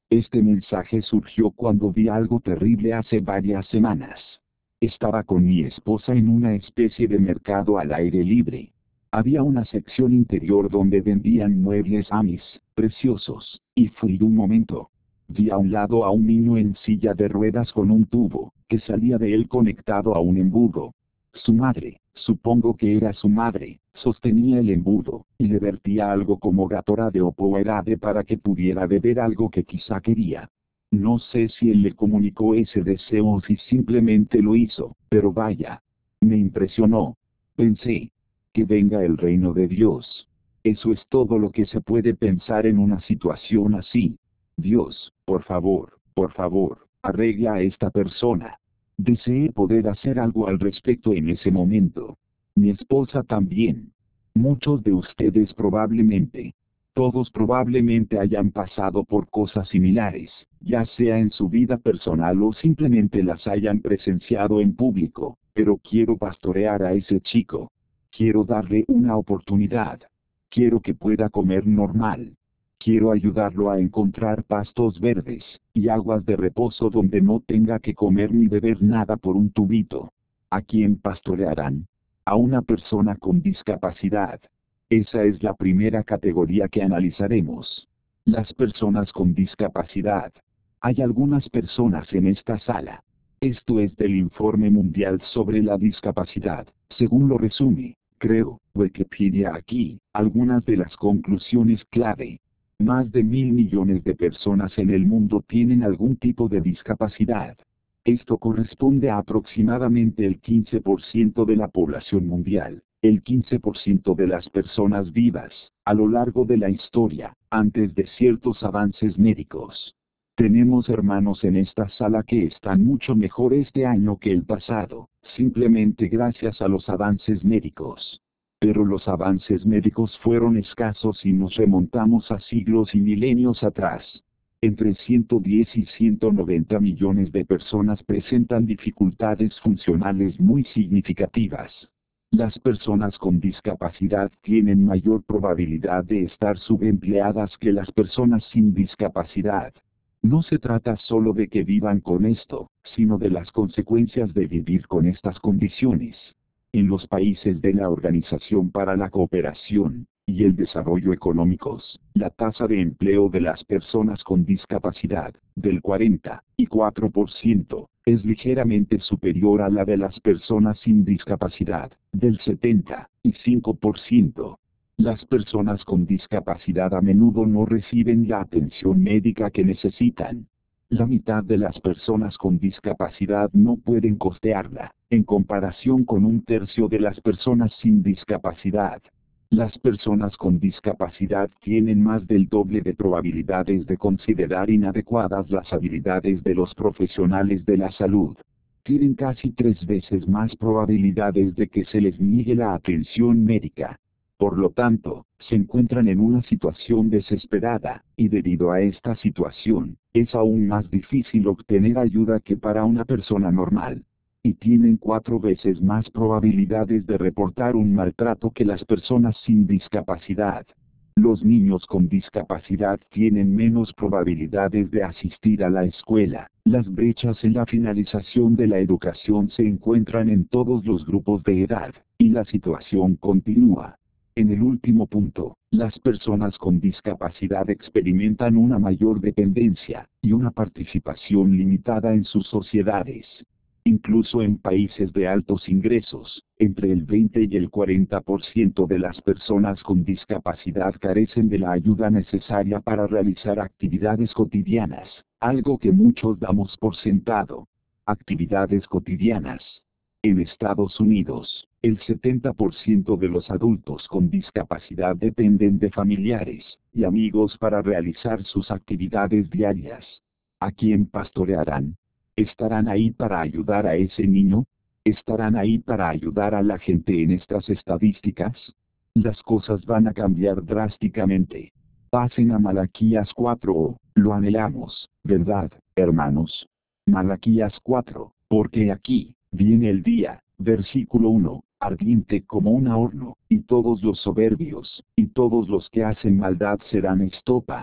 Este mensaje surgió cuando vi algo terrible hace varias semanas. Estaba con mi esposa en una especie de mercado al aire libre. Había una sección interior donde vendían muebles Amis, preciosos, y fui un momento. Vi a un lado a un niño en silla de ruedas con un tubo, que salía de él conectado a un embudo. Su madre, supongo que era su madre, sostenía el embudo, y le vertía algo como Gatorade o Powerade para que pudiera beber algo que quizá quería. No sé si él le comunicó ese deseo o si simplemente lo hizo, pero vaya. Me impresionó. Pensé. Que venga el reino de Dios. Eso es todo lo que se puede pensar en una situación así. Dios, por favor, por favor, arregla a esta persona. Deseé poder hacer algo al respecto en ese momento. Mi esposa también. Muchos de ustedes probablemente. Todos probablemente hayan pasado por cosas similares, ya sea en su vida personal o simplemente las hayan presenciado en público, pero quiero pastorear a ese chico. Quiero darle una oportunidad. Quiero que pueda comer normal. Quiero ayudarlo a encontrar pastos verdes, y aguas de reposo donde no tenga que comer ni beber nada por un tubito. ¿A quién pastorearán? A una persona con discapacidad. Esa es la primera categoría que analizaremos. Las personas con discapacidad. Hay algunas personas en esta sala. Esto es del Informe Mundial sobre la Discapacidad, según lo resume, creo, Wikipedia aquí, algunas de las conclusiones clave. Más de mil millones de personas en el mundo tienen algún tipo de discapacidad. Esto corresponde a aproximadamente el quince por ciento de la población mundial, el quince por ciento de las personas vivas, a lo largo de la historia, antes de ciertos avances médicos. Tenemos hermanos en esta sala que están mucho mejor este año que el pasado, simplemente gracias a los avances médicos. Pero los avances médicos fueron escasos y nos remontamos a siglos y milenios atrás. Entre ciento diez y ciento noventa millones de personas presentan dificultades funcionales muy significativas. Las personas con discapacidad tienen mayor probabilidad de estar subempleadas que las personas sin discapacidad. No se trata solo de que vivan con esto, sino de las consecuencias de vivir con estas condiciones. En los países de la Organización para la Cooperación y el Desarrollo Económicos, la tasa de empleo de las personas con discapacidad, del cuarenta y cuatro por ciento, es ligeramente superior a la de las personas sin discapacidad, del setenta y cinco por ciento. Las personas con discapacidad a menudo no reciben la atención médica que necesitan. La mitad de las personas con discapacidad no pueden costearla, en comparación con un tercio de las personas sin discapacidad. Las personas con discapacidad tienen más del doble de probabilidades de considerar inadecuadas las habilidades de los profesionales de la salud. Tienen casi tres veces más probabilidades de que se les niegue la atención médica. Por lo tanto, se encuentran en una situación desesperada, y debido a esta situación, es aún más difícil obtener ayuda que para una persona normal. Y tienen cuatro veces más probabilidades de reportar un maltrato que las personas sin discapacidad. Los niños con discapacidad tienen menos probabilidades de asistir a la escuela. Las brechas en la finalización de la educación se encuentran en todos los grupos de edad, y la situación continúa. En el último punto, las personas con discapacidad experimentan una mayor dependencia, y una participación limitada en sus sociedades. Incluso en países de altos ingresos, entre el veinte y el cuarenta por ciento de las personas con discapacidad carecen de la ayuda necesaria para realizar actividades cotidianas, algo que muchos damos por sentado. Actividades cotidianas. En Estados Unidos, el setenta por ciento de los adultos con discapacidad dependen de familiares y amigos para realizar sus actividades diarias. ¿A quién pastorearán? ¿Estarán ahí para ayudar a ese niño? ¿Estarán ahí para ayudar a la gente en estas estadísticas? Las cosas van a cambiar drásticamente. Pasen a Malaquías cuatro o, lo anhelamos, ¿verdad, hermanos? Malaquías cuatro, porque aquí viene el día, versículo uno, ardiente como un horno, y todos los soberbios, y todos los que hacen maldad serán estopa.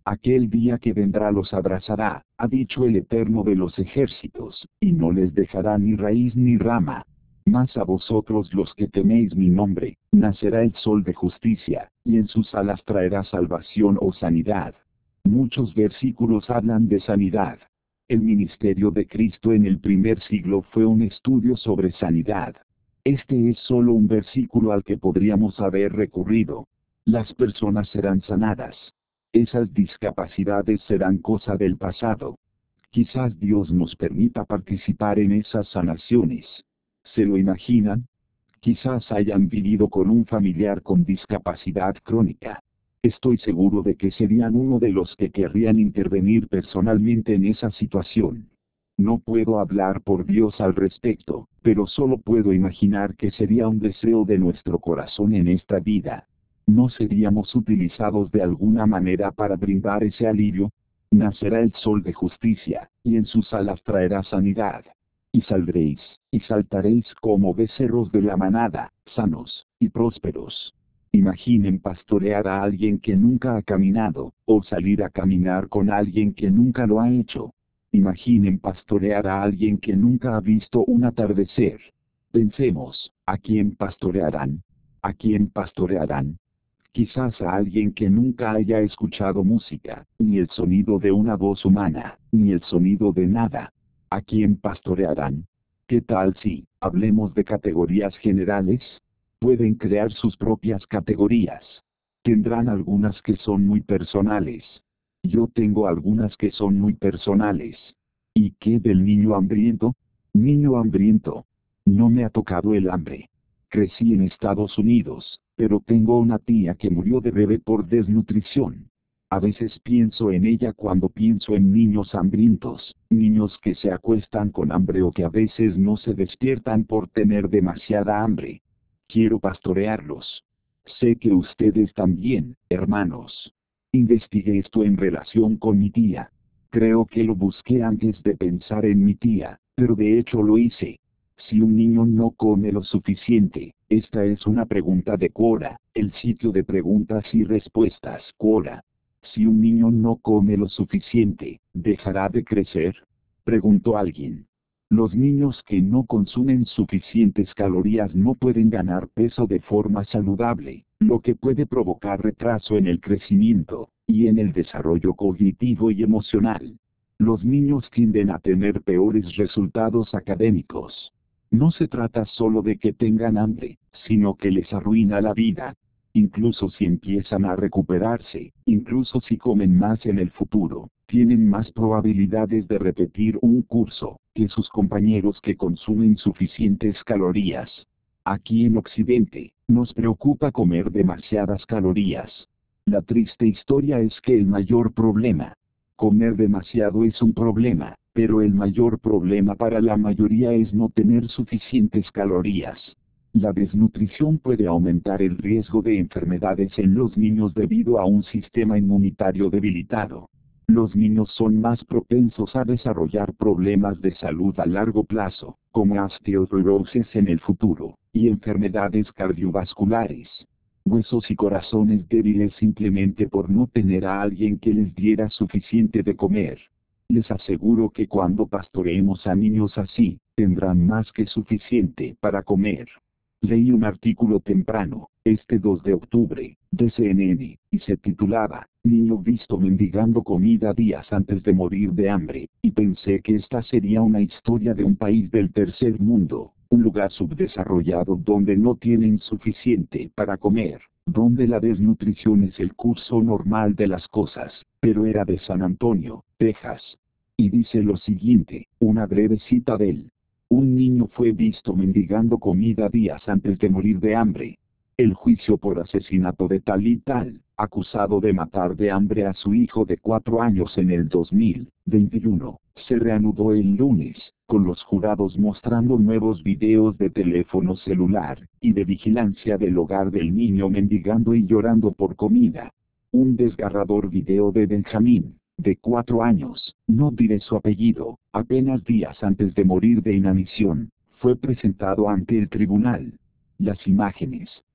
Aquel día que vendrá los abrazará, ha dicho el Eterno de los ejércitos, y no les dejará ni raíz ni rama. Mas a vosotros los que teméis mi nombre, nacerá el sol de justicia, y en sus alas traerá salvación o sanidad. Muchos versículos hablan de sanidad. El ministerio de Cristo en el primer siglo fue un estudio sobre sanidad. Este es solo un versículo al que podríamos haber recurrido. Las personas serán sanadas. Esas discapacidades serán cosa del pasado. Quizás Dios nos permita participar en esas sanaciones. ¿Se lo imaginan? Quizás hayan vivido con un familiar con discapacidad crónica. Estoy seguro de que serían uno de los que querrían intervenir personalmente en esa situación. No puedo hablar por Dios al respecto, pero solo puedo imaginar que sería un deseo de nuestro corazón en esta vida. ¿No seríamos utilizados de alguna manera para brindar ese alivio? Nacerá el sol de justicia, y en sus alas traerá sanidad. Y saldréis, y saltaréis como becerros de la manada, sanos, y prósperos. Imaginen pastorear a alguien que nunca ha caminado, o salir a caminar con alguien que nunca lo ha hecho. Imaginen pastorear a alguien que nunca ha visto un atardecer. Pensemos, ¿a quién pastorearán? ¿A quién pastorearán? Quizás a alguien que nunca haya escuchado música, ni el sonido de una voz humana, ni el sonido de nada. ¿A quién pastorearán? ¿Qué tal si hablemos de categorías generales? Pueden crear sus propias categorías. Tendrán algunas que son muy personales. Yo tengo algunas que son muy personales. ¿Y qué del niño hambriento? Niño hambriento. No me ha tocado el hambre. Crecí en Estados Unidos, pero tengo una tía que murió de bebé por desnutrición. A veces pienso en ella cuando pienso en niños hambrientos, niños que se acuestan con hambre o que a veces no se despiertan por tener demasiada hambre. Quiero pastorearlos. Sé que ustedes también, hermanos. Investigué esto en relación con mi tía. Creo que lo busqué antes de pensar en mi tía, pero de hecho lo hice. Si un niño no come lo suficiente, esta es una pregunta de Quora, el sitio de preguntas y respuestas Quora. Si un niño no come lo suficiente, ¿dejará de crecer? Preguntó alguien. Los niños que no consumen suficientes calorías no pueden ganar peso de forma saludable, lo que puede provocar retraso en el crecimiento, y en el desarrollo cognitivo y emocional. Los niños tienden a tener peores resultados académicos. No se trata solo de que tengan hambre, sino que les arruina la vida. Incluso si empiezan a recuperarse, incluso si comen más en el futuro, tienen más probabilidades de repetir un curso que sus compañeros que consumen suficientes calorías. Aquí en Occidente, nos preocupa comer demasiadas calorías. La triste historia es que el mayor problema, comer demasiado es un problema, pero el mayor problema para la mayoría es no tener suficientes calorías. La desnutrición puede aumentar el riesgo de enfermedades en los niños debido a un sistema inmunitario debilitado. Los niños son más propensos a desarrollar problemas de salud a largo plazo, como osteoporosis en el futuro, y enfermedades cardiovasculares. Huesos y corazones débiles simplemente por no tener a alguien que les diera suficiente de comer. Les aseguro que cuando pastoreemos a niños así, tendrán más que suficiente para comer. Leí un artículo temprano, este dos de octubre, de C N N, y se titulaba, Niño visto mendigando comida días antes de morir de hambre, y pensé que esta sería una historia de un país del tercer mundo, un lugar subdesarrollado donde no tienen suficiente para comer, donde la desnutrición es el curso normal de las cosas, pero era de San Antonio, Texas. Y dice lo siguiente, una breve cita de él. Un niño fue visto mendigando comida días antes de morir de hambre. El juicio por asesinato de tal y tal, acusado de matar de hambre a su hijo de cuatro años en el dos mil veintiuno, se reanudó el lunes, con los jurados mostrando nuevos videos de teléfono celular, y de vigilancia del hogar del niño mendigando y llorando por comida. Un desgarrador video de Benjamín, de cuatro años, no diré su apellido, apenas días antes de morir de inanición, fue presentado ante el tribunal. Las imágenes,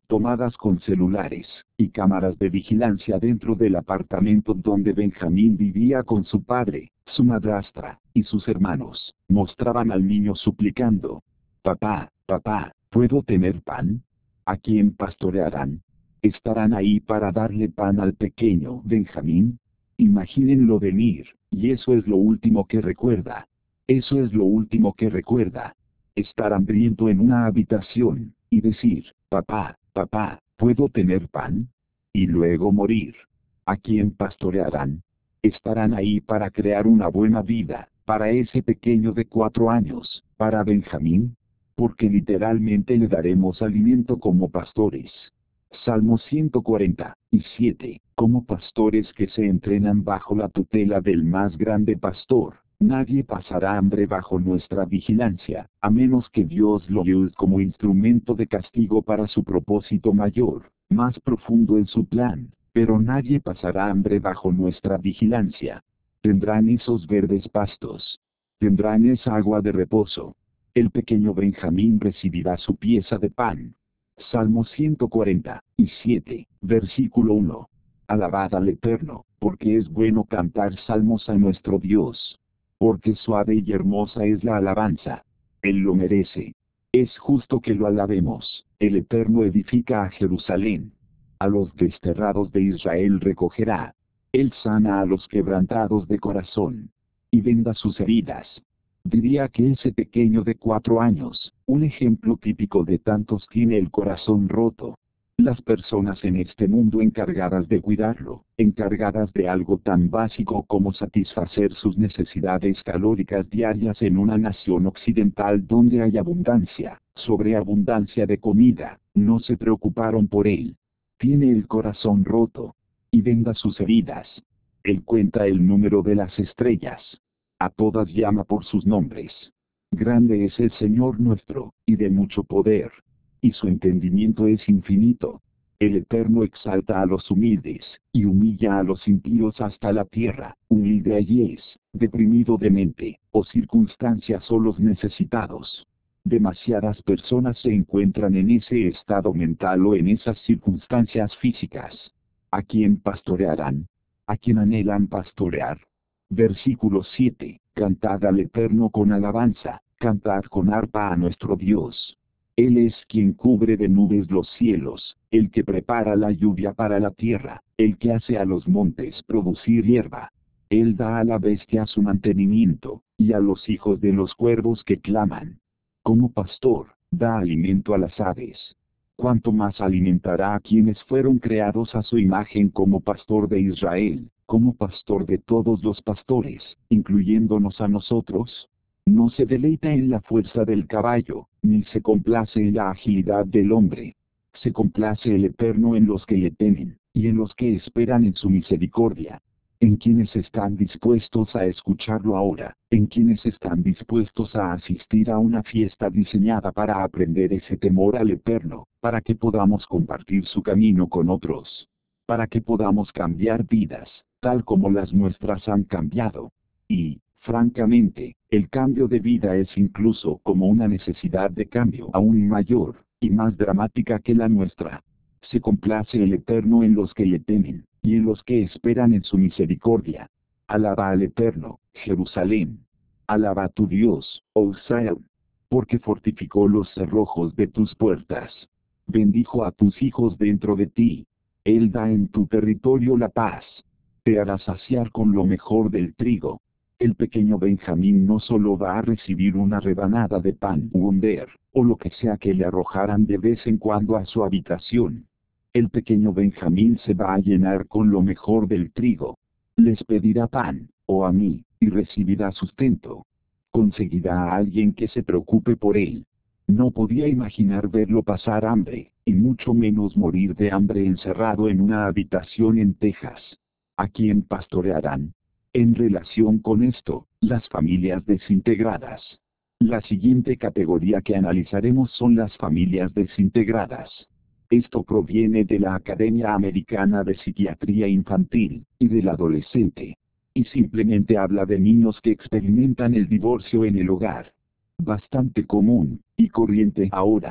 tomadas con celulares y cámaras de vigilancia dentro del apartamento donde Benjamín vivía con su padre, su madrastra y sus hermanos. Mostraban al niño suplicando: papá, papá, ¿puedo tener pan? ¿A quién pastorearán? ¿Estarán ahí para darle pan al pequeño Benjamín? Imagínenlo venir, y eso es lo último que recuerda. Eso es lo último que recuerda. Estar hambriento en una habitación, y decir: papá, papá, ¿puedo tener pan? Y luego morir. ¿A quién pastorearán? Estarán ahí para crear una buena vida, para ese pequeño de cuatro años, para Benjamín. Porque literalmente le daremos alimento como pastores. Salmo ciento cuarenta y siete, como pastores que se entrenan bajo la tutela del más grande pastor. Nadie pasará hambre bajo nuestra vigilancia, a menos que Dios lo use como instrumento de castigo para su propósito mayor, más profundo en su plan, pero nadie pasará hambre bajo nuestra vigilancia. Tendrán esos verdes pastos. Tendrán esa agua de reposo. El pequeño Benjamín recibirá su pieza de pan. Salmo ciento cuarenta y siete, versículo uno. Alabad al Eterno, porque es bueno cantar salmos a nuestro Dios. Porque suave y hermosa es la alabanza. Él lo merece. Es justo que lo alabemos. El Eterno edifica a Jerusalén. A los desterrados de Israel recogerá. Él sana a los quebrantados de corazón. Y venda sus heridas. Diría que ese pequeño de cuatro años, un ejemplo típico de tantos, tiene el corazón roto. Las personas en este mundo encargadas de cuidarlo, encargadas de algo tan básico como satisfacer sus necesidades calóricas diarias en una nación occidental donde hay abundancia, sobreabundancia de comida, no se preocuparon por él. Tiene el corazón roto. Y venda sus heridas. Él cuenta el número de las estrellas. A todas llama por sus nombres. Grande es el Señor nuestro, y de mucho poder. Y su entendimiento es infinito. El Eterno exalta a los humildes, y humilla a los impíos hasta la tierra. Humilde allí es, deprimido de mente, o circunstancias o los necesitados. Demasiadas personas se encuentran en ese estado mental o en esas circunstancias físicas. ¿A quién pastorearán? ¿A quién anhelan pastorear? Versículo siete. Cantad al Eterno con alabanza, cantad con arpa a nuestro Dios. Él es quien cubre de nubes los cielos, el que prepara la lluvia para la tierra, el que hace a los montes producir hierba. Él da a la bestia su mantenimiento, y a los hijos de los cuervos que claman. Como pastor, da alimento a las aves. ¿Cuánto más alimentará a quienes fueron creados a su imagen como pastor de Israel, como pastor de todos los pastores, incluyéndonos a nosotros? No se deleita en la fuerza del caballo, ni se complace en la agilidad del hombre. Se complace el Eterno en los que le temen, y en los que esperan en su misericordia. En quienes están dispuestos a escucharlo ahora, en quienes están dispuestos a asistir a una fiesta diseñada para aprender ese temor al Eterno, para que podamos compartir su camino con otros. Para que podamos cambiar vidas, tal como las nuestras han cambiado. Y, francamente, el cambio de vida es incluso como una necesidad de cambio aún mayor, y más dramática que la nuestra. Se complace el Eterno en los que le temen, y en los que esperan en su misericordia. Alaba al Eterno, Jerusalén. Alaba a tu Dios, oh Sion. Porque fortificó los cerrojos de tus puertas. Bendijo a tus hijos dentro de ti. Él da en tu territorio la paz. Te hará saciar con lo mejor del trigo. El pequeño Benjamín no solo va a recibir una rebanada de pan wunder, o lo que sea que le arrojaran de vez en cuando a su habitación. El pequeño Benjamín se va a llenar con lo mejor del trigo. Les pedirá pan, o a mí, y recibirá sustento. Conseguirá a alguien que se preocupe por él. No podía imaginar verlo pasar hambre, y mucho menos morir de hambre encerrado en una habitación en Texas. ¿A quién pastorearán? En relación con esto, las familias desintegradas. La siguiente categoría que analizaremos son las familias desintegradas. Esto proviene de la Academia Americana de Psiquiatría Infantil y del Adolescente. Y simplemente habla de niños que experimentan el divorcio en el hogar. Bastante común y corriente ahora.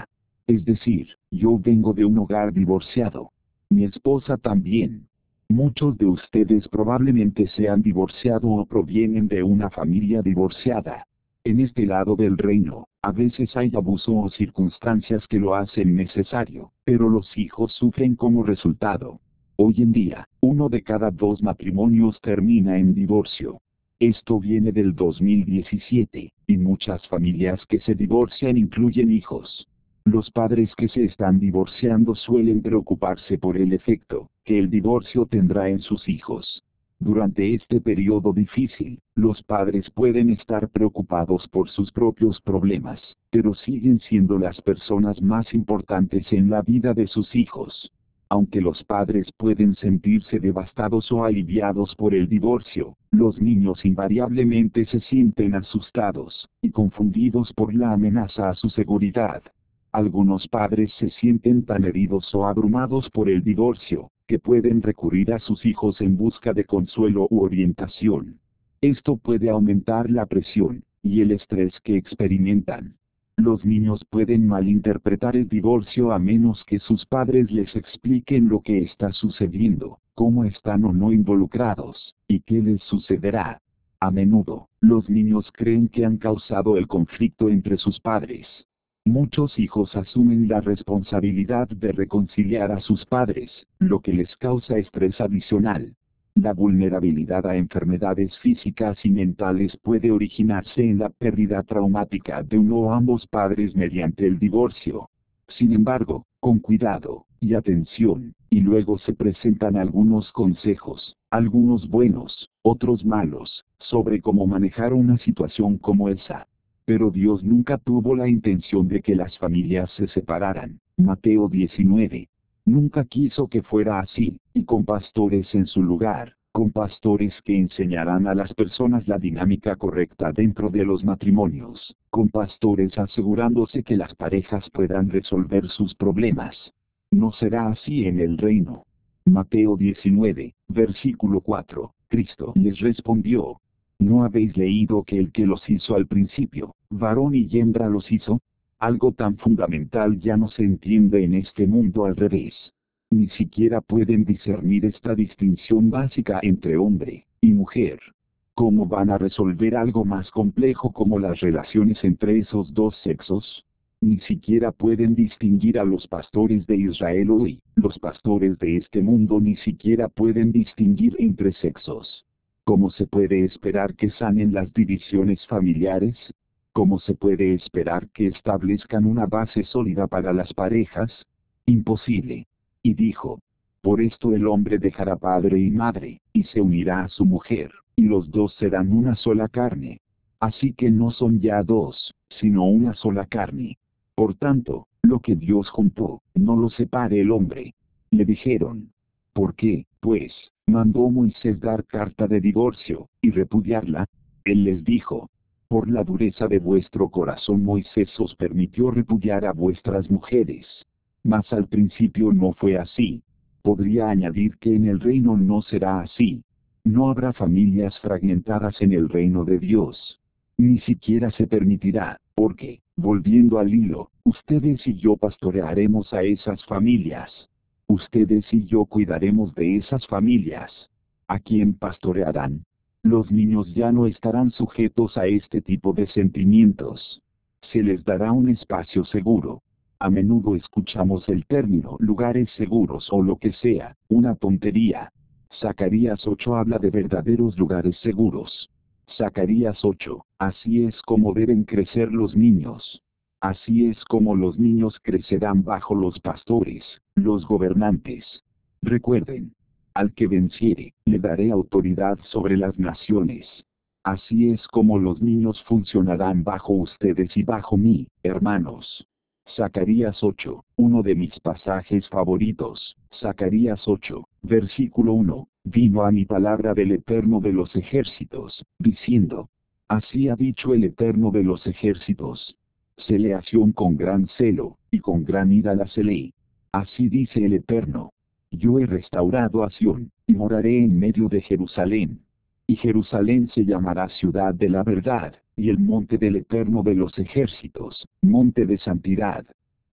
Es decir, yo vengo de un hogar divorciado. Mi esposa también. Muchos de ustedes probablemente se han divorciado o provienen de una familia divorciada. En este lado del reino, a veces hay abuso o circunstancias que lo hacen necesario, pero los hijos sufren como resultado. Hoy en día, uno de cada dos matrimonios termina en divorcio. Esto viene del dos mil diecisiete, y muchas familias que se divorcian incluyen hijos. Los padres que se están divorciando suelen preocuparse por el efecto que el divorcio tendrá en sus hijos. Durante este periodo difícil, los padres pueden estar preocupados por sus propios problemas, pero siguen siendo las personas más importantes en la vida de sus hijos. Aunque los padres pueden sentirse devastados o aliviados por el divorcio, los niños invariablemente se sienten asustados y confundidos por la amenaza a su seguridad. Algunos padres se sienten tan heridos o abrumados por el divorcio, que pueden recurrir a sus hijos en busca de consuelo u orientación. Esto puede aumentar la presión y el estrés que experimentan. Los niños pueden malinterpretar el divorcio a menos que sus padres les expliquen lo que está sucediendo, cómo están o no involucrados, y qué les sucederá. A menudo, los niños creen que han causado el conflicto entre sus padres. Muchos hijos asumen la responsabilidad de reconciliar a sus padres, lo que les causa estrés adicional. La vulnerabilidad a enfermedades físicas y mentales puede originarse en la pérdida traumática de uno o ambos padres mediante el divorcio. Sin embargo, con cuidado y atención, y luego se presentan algunos consejos, algunos buenos, otros malos, sobre cómo manejar una situación como esa. Pero Dios nunca tuvo la intención de que las familias se separaran. Mateo diecinueve. Nunca quiso que fuera así, y con pastores en su lugar, con pastores que enseñarán a las personas la dinámica correcta dentro de los matrimonios, con pastores asegurándose que las parejas puedan resolver sus problemas. No será así en el reino. Mateo diecinueve, versículo cuatro. Cristo les respondió: ¿no habéis leído que el que los hizo al principio, varón y hembra los hizo? Algo tan fundamental ya no se entiende en este mundo al revés. Ni siquiera pueden discernir esta distinción básica entre hombre y mujer. ¿Cómo van a resolver algo más complejo como las relaciones entre esos dos sexos? Ni siquiera pueden distinguir a los pastores de Israel hoy. Los pastores de este mundo ni siquiera pueden distinguir entre sexos. ¿Cómo se puede esperar que sanen las divisiones familiares? ¿Cómo se puede esperar que establezcan una base sólida para las parejas? Imposible. Y dijo: por esto el hombre dejará padre y madre, y se unirá a su mujer, y los dos serán una sola carne. Así que no son ya dos, sino una sola carne. Por tanto, lo que Dios juntó, no lo separe el hombre. Le dijeron: ¿por qué, pues, mandó Moisés dar carta de divorcio, y repudiarla? Él les dijo: por la dureza de vuestro corazón Moisés os permitió repudiar a vuestras mujeres. Mas al principio no fue así. Podría añadir que en el reino no será así. No habrá familias fragmentadas en el reino de Dios. Ni siquiera se permitirá, porque, volviendo al hilo, ustedes y yo pastorearemos a esas familias. Ustedes y yo cuidaremos de esas familias. ¿A quién pastorearán? Los niños ya no estarán sujetos a este tipo de sentimientos. Se les dará un espacio seguro. A menudo escuchamos el término lugares seguros o lo que sea, una tontería. Zacarías ocho habla de verdaderos lugares seguros. Zacarías ocho, así es como deben crecer los niños. Así es como los niños crecerán bajo los pastores, los gobernantes. Recuerden: al que venciere, le daré autoridad sobre las naciones. Así es como los niños funcionarán bajo ustedes y bajo mí, hermanos. Zacarías ocho, uno de mis pasajes favoritos. Zacarías ocho, versículo uno. Vino a mi palabra del Eterno de los ejércitos, diciendo: así ha dicho el Eterno de los ejércitos. Celeación con gran celo, y con gran ira la celé. Así dice el Eterno: yo he restaurado a Sión, y moraré en medio de Jerusalén. Y Jerusalén se llamará ciudad de la verdad, y el monte del Eterno de los ejércitos, monte de santidad.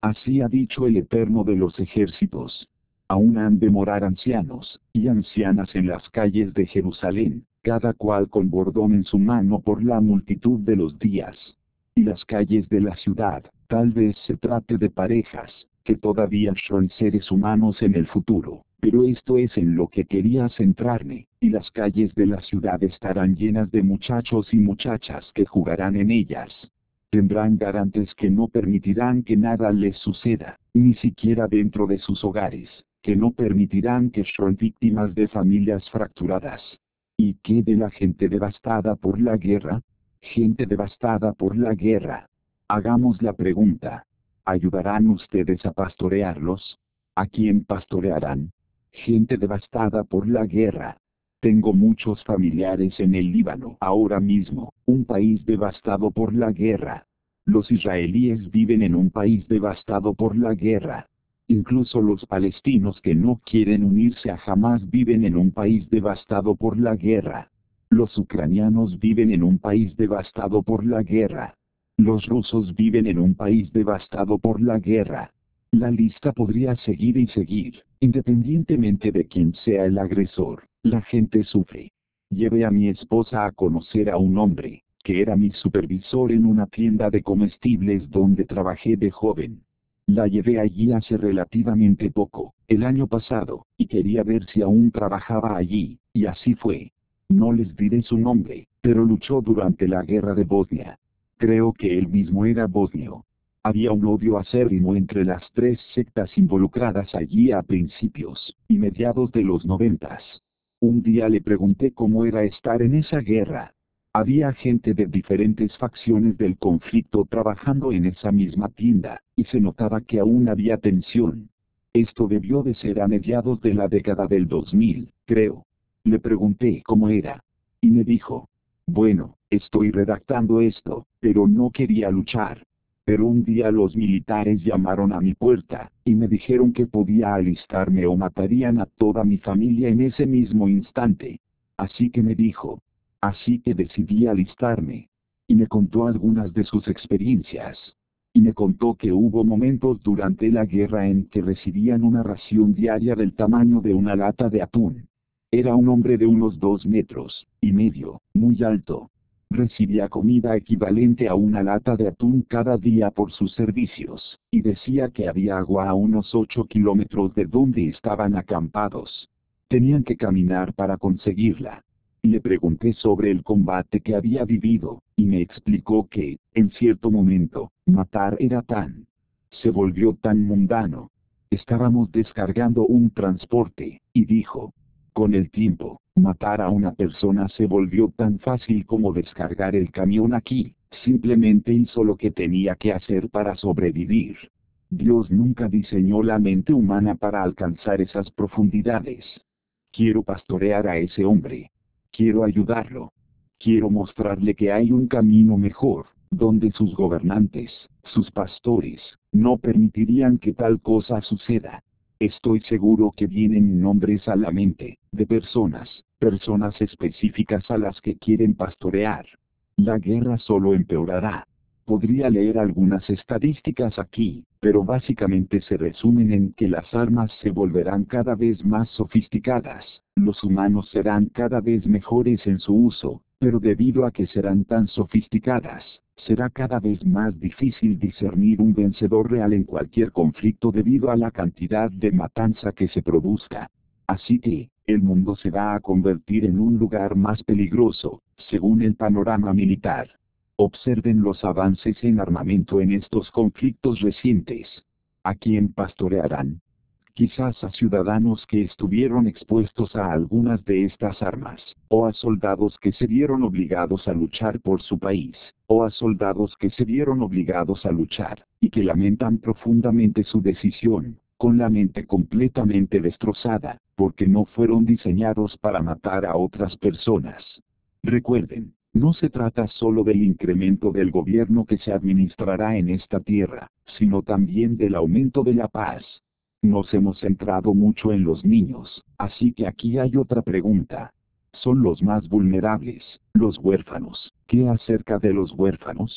Así ha dicho el Eterno de los ejércitos. Aún han de morar ancianos, y ancianas en las calles de Jerusalén, cada cual con bordón en su mano por la multitud de los días. Y las calles de la ciudad, tal vez se trate de parejas, que todavía son seres humanos en el futuro, pero esto es en lo que quería centrarme, y las calles de la ciudad estarán llenas de muchachos y muchachas que jugarán en ellas. Tendrán garantes que no permitirán que nada les suceda, ni siquiera dentro de sus hogares, que no permitirán que sean víctimas de familias fracturadas. ¿Y qué de la gente devastada por la guerra? Gente devastada por la guerra. Hagamos la pregunta. ¿Ayudarán ustedes a pastorearlos? ¿A quién pastorearán? Gente devastada por la guerra. Tengo muchos familiares en el Líbano ahora mismo, un país devastado por la guerra. Los israelíes viven en un país devastado por la guerra. Incluso los palestinos que no quieren unirse a Hamás viven en un país devastado por la guerra. Los ucranianos viven en un país devastado por la guerra. Los rusos viven en un país devastado por la guerra. La lista podría seguir y seguir, independientemente de quién sea el agresor. La gente sufre. Llevé a mi esposa a conocer a un hombre, que era mi supervisor en una tienda de comestibles donde trabajé de joven. La llevé allí hace relativamente poco, el año pasado, y quería ver si aún trabajaba allí, y así fue. No les diré su nombre, pero luchó durante la guerra de Bosnia. Creo que él mismo era bosnio. Había un odio acérrimo entre las tres sectas involucradas allí a principios y mediados de los noventas. Un día le pregunté cómo era estar en esa guerra. Había gente de diferentes facciones del conflicto trabajando en esa misma tienda, y se notaba que aún había tensión. Esto debió de ser a mediados de la década del dos mil, creo. Le pregunté cómo era. Y me dijo, bueno, estoy redactando esto, pero no quería luchar. Pero un día los militares llamaron a mi puerta, y me dijeron que podía alistarme o matarían a toda mi familia en ese mismo instante. Así que me dijo. Así que decidí alistarme. Y me contó algunas de sus experiencias. Y me contó que hubo momentos durante la guerra en que recibían una ración diaria del tamaño de una lata de atún. Era un hombre de unos dos metros y medio, muy alto. Recibía comida equivalente a una lata de atún cada día por sus servicios, y decía que había agua a unos ocho kilómetros de donde estaban acampados. Tenían que caminar para conseguirla. Le pregunté sobre el combate que había vivido, y me explicó que, en cierto momento, matar era tan... se volvió tan mundano. Estábamos descargando un transporte, y dijo, con el tiempo, matar a una persona se volvió tan fácil como descargar el camión aquí, simplemente hizo lo que tenía que hacer para sobrevivir. Dios nunca diseñó la mente humana para alcanzar esas profundidades. Quiero pastorear a ese hombre. Quiero ayudarlo. Quiero mostrarle que hay un camino mejor, donde sus gobernantes, sus pastores, no permitirían que tal cosa suceda. Estoy seguro que vienen nombres a la mente, de personas, personas específicas a las que quieren pastorear. La guerra solo empeorará. Podría leer algunas estadísticas aquí, pero básicamente se resumen en que las armas se volverán cada vez más sofisticadas, los humanos serán cada vez mejores en su uso, pero debido a que serán tan sofisticadas, será cada vez más difícil discernir un vencedor real en cualquier conflicto debido a la cantidad de matanza que se produzca. Así que, el mundo se va a convertir en un lugar más peligroso, según el panorama militar. Observen los avances en armamento en estos conflictos recientes. ¿A quién pastorearán? Quizás a ciudadanos que estuvieron expuestos a algunas de estas armas, o a soldados que se vieron obligados a luchar por su país, o a soldados que se vieron obligados a luchar, y que lamentan profundamente su decisión, con la mente completamente destrozada, porque no fueron diseñados para matar a otras personas. Recuerden, no se trata solo del incremento del gobierno que se administrará en esta tierra, sino también del aumento de la paz. Nos hemos centrado mucho en los niños, así que aquí hay otra pregunta. Son los más vulnerables, los huérfanos. ¿Qué acerca de los huérfanos?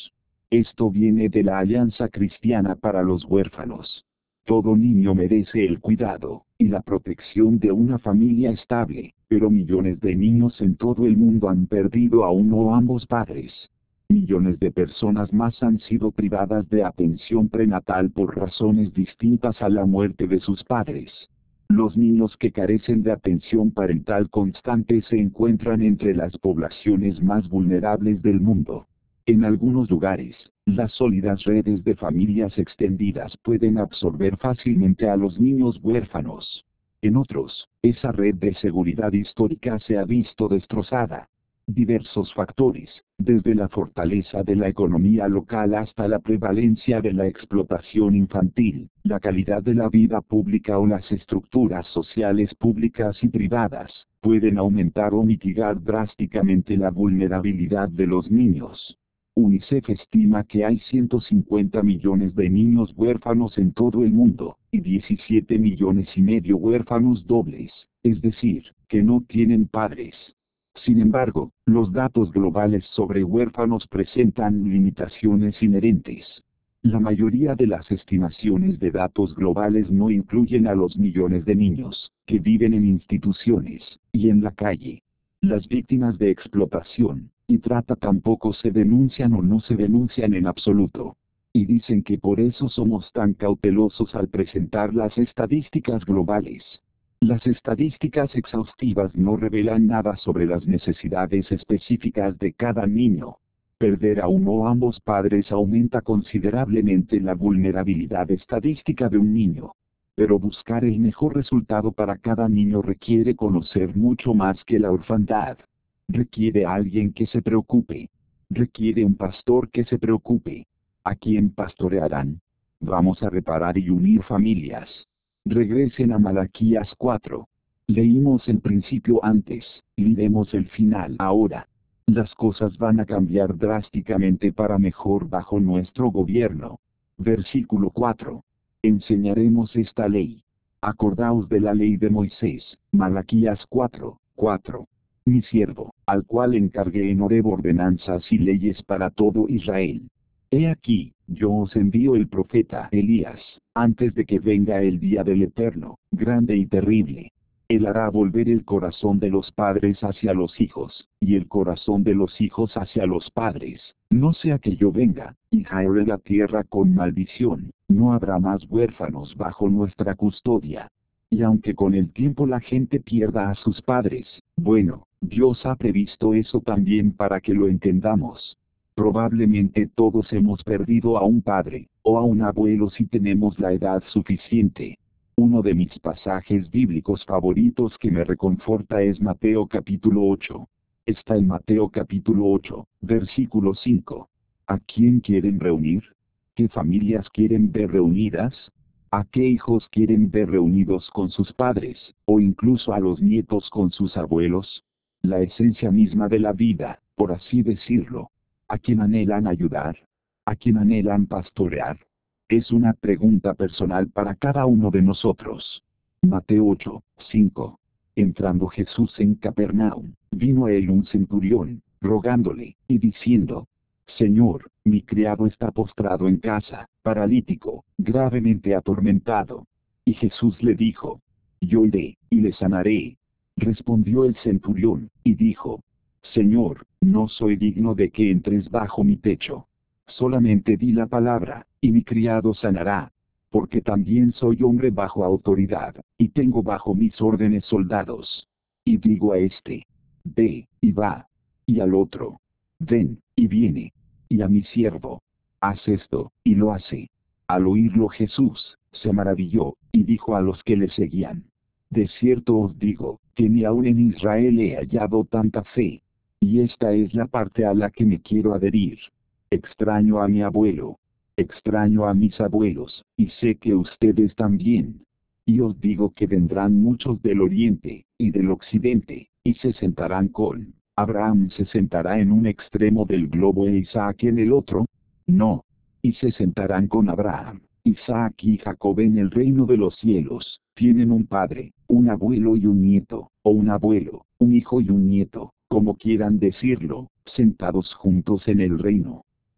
Esto viene de la Alianza Cristiana para los Huérfanos. Todo niño merece el cuidado y la protección de una familia estable, pero millones de niños en todo el mundo han perdido a uno o ambos padres. Millones de personas más han sido privadas de atención prenatal por razones distintas a la muerte de sus padres. Los niños que carecen de atención parental constante se encuentran entre las poblaciones más vulnerables del mundo. En algunos lugares, las sólidas redes de familias extendidas pueden absorber fácilmente a los niños huérfanos. En otros, esa red de seguridad histórica se ha visto destrozada. Diversos factores, desde la fortaleza de la economía local hasta la prevalencia de la explotación infantil, la calidad de la vida pública o las estructuras sociales públicas y privadas, pueden aumentar o mitigar drásticamente la vulnerabilidad de los niños. UNICEF estima que hay ciento cincuenta millones de niños huérfanos en todo el mundo, y diecisiete millones y medio huérfanos dobles, es decir, que no tienen padres. Sin embargo, los datos globales sobre huérfanos presentan limitaciones inherentes. La mayoría de las estimaciones de datos globales no incluyen a los millones de niños que viven en instituciones y en la calle. Las víctimas de explotación y trata tampoco se denuncian o no se denuncian en absoluto. Y dicen que por eso somos tan cautelosos al presentar las estadísticas globales. Las estadísticas exhaustivas no revelan nada sobre las necesidades específicas de cada niño. Perder a uno o ambos padres aumenta considerablemente la vulnerabilidad estadística de un niño. Pero buscar el mejor resultado para cada niño requiere conocer mucho más que la orfandad. Requiere a alguien que se preocupe. Requiere un pastor que se preocupe. ¿A quién pastorearán? Vamos a reparar y unir familias. Regresen a Malaquías cuatro. Leímos el principio antes, leemos el final ahora. Las cosas van a cambiar drásticamente para mejor bajo nuestro gobierno. Versículo cuatro. Enseñaremos esta ley. Acordaos de la ley de Moisés, Malaquías cuatro, cuatro. Mi siervo, al cual encargué en Horeb ordenanzas y leyes para todo Israel. He aquí, yo os envío el profeta Elías, antes de que venga el día del Eterno, grande y terrible. Él hará volver el corazón de los padres hacia los hijos, y el corazón de los hijos hacia los padres, no sea que yo venga, y jaere la tierra con maldición, no habrá más huérfanos bajo nuestra custodia. Y aunque con el tiempo la gente pierda a sus padres, bueno, Dios ha previsto eso también para que lo entendamos. Probablemente todos hemos perdido a un padre, o a un abuelo si tenemos la edad suficiente. Uno de mis pasajes bíblicos favoritos que me reconforta es Mateo capítulo ocho. Está en Mateo capítulo ocho, versículo cinco. ¿A quién quieren reunir? ¿Qué familias quieren ver reunidas? ¿A qué hijos quieren ver reunidos con sus padres, o incluso a los nietos con sus abuelos? La esencia misma de la vida, por así decirlo. ¿A quién anhelan ayudar? ¿A quién anhelan pastorear? Es una pregunta personal para cada uno de nosotros. Mateo ocho, cinco. Entrando Jesús en Capernaum, vino a él un centurión, rogándole, y diciendo: Señor, mi criado está postrado en casa, paralítico, gravemente atormentado. Y Jesús le dijo: Yo iré, y le sanaré. Respondió el centurión, y dijo: Señor, no soy digno de que entres bajo mi techo. Solamente di la palabra, y mi criado sanará. Porque también soy hombre bajo autoridad, y tengo bajo mis órdenes soldados. Y digo a este: ve, y va. Y al otro: ven, y viene. Y a mi siervo: haz esto, y lo hace. Al oírlo Jesús se maravilló, y dijo a los que le seguían: de cierto os digo, que ni aun en Israel he hallado tanta fe. Y esta es la parte a la que me quiero adherir. Extraño a mi abuelo. Extraño a mis abuelos, y sé que ustedes también. Y os digo que vendrán muchos del oriente, y del occidente, y se sentarán con Abraham se sentará en un extremo del globo e Isaac en el otro. No. Y se sentarán con Abraham, Isaac y Jacob en el reino de los cielos. Tienen un padre, un abuelo y un nieto, o un abuelo, un hijo y un nieto, como quieran decirlo, sentados juntos en el reino.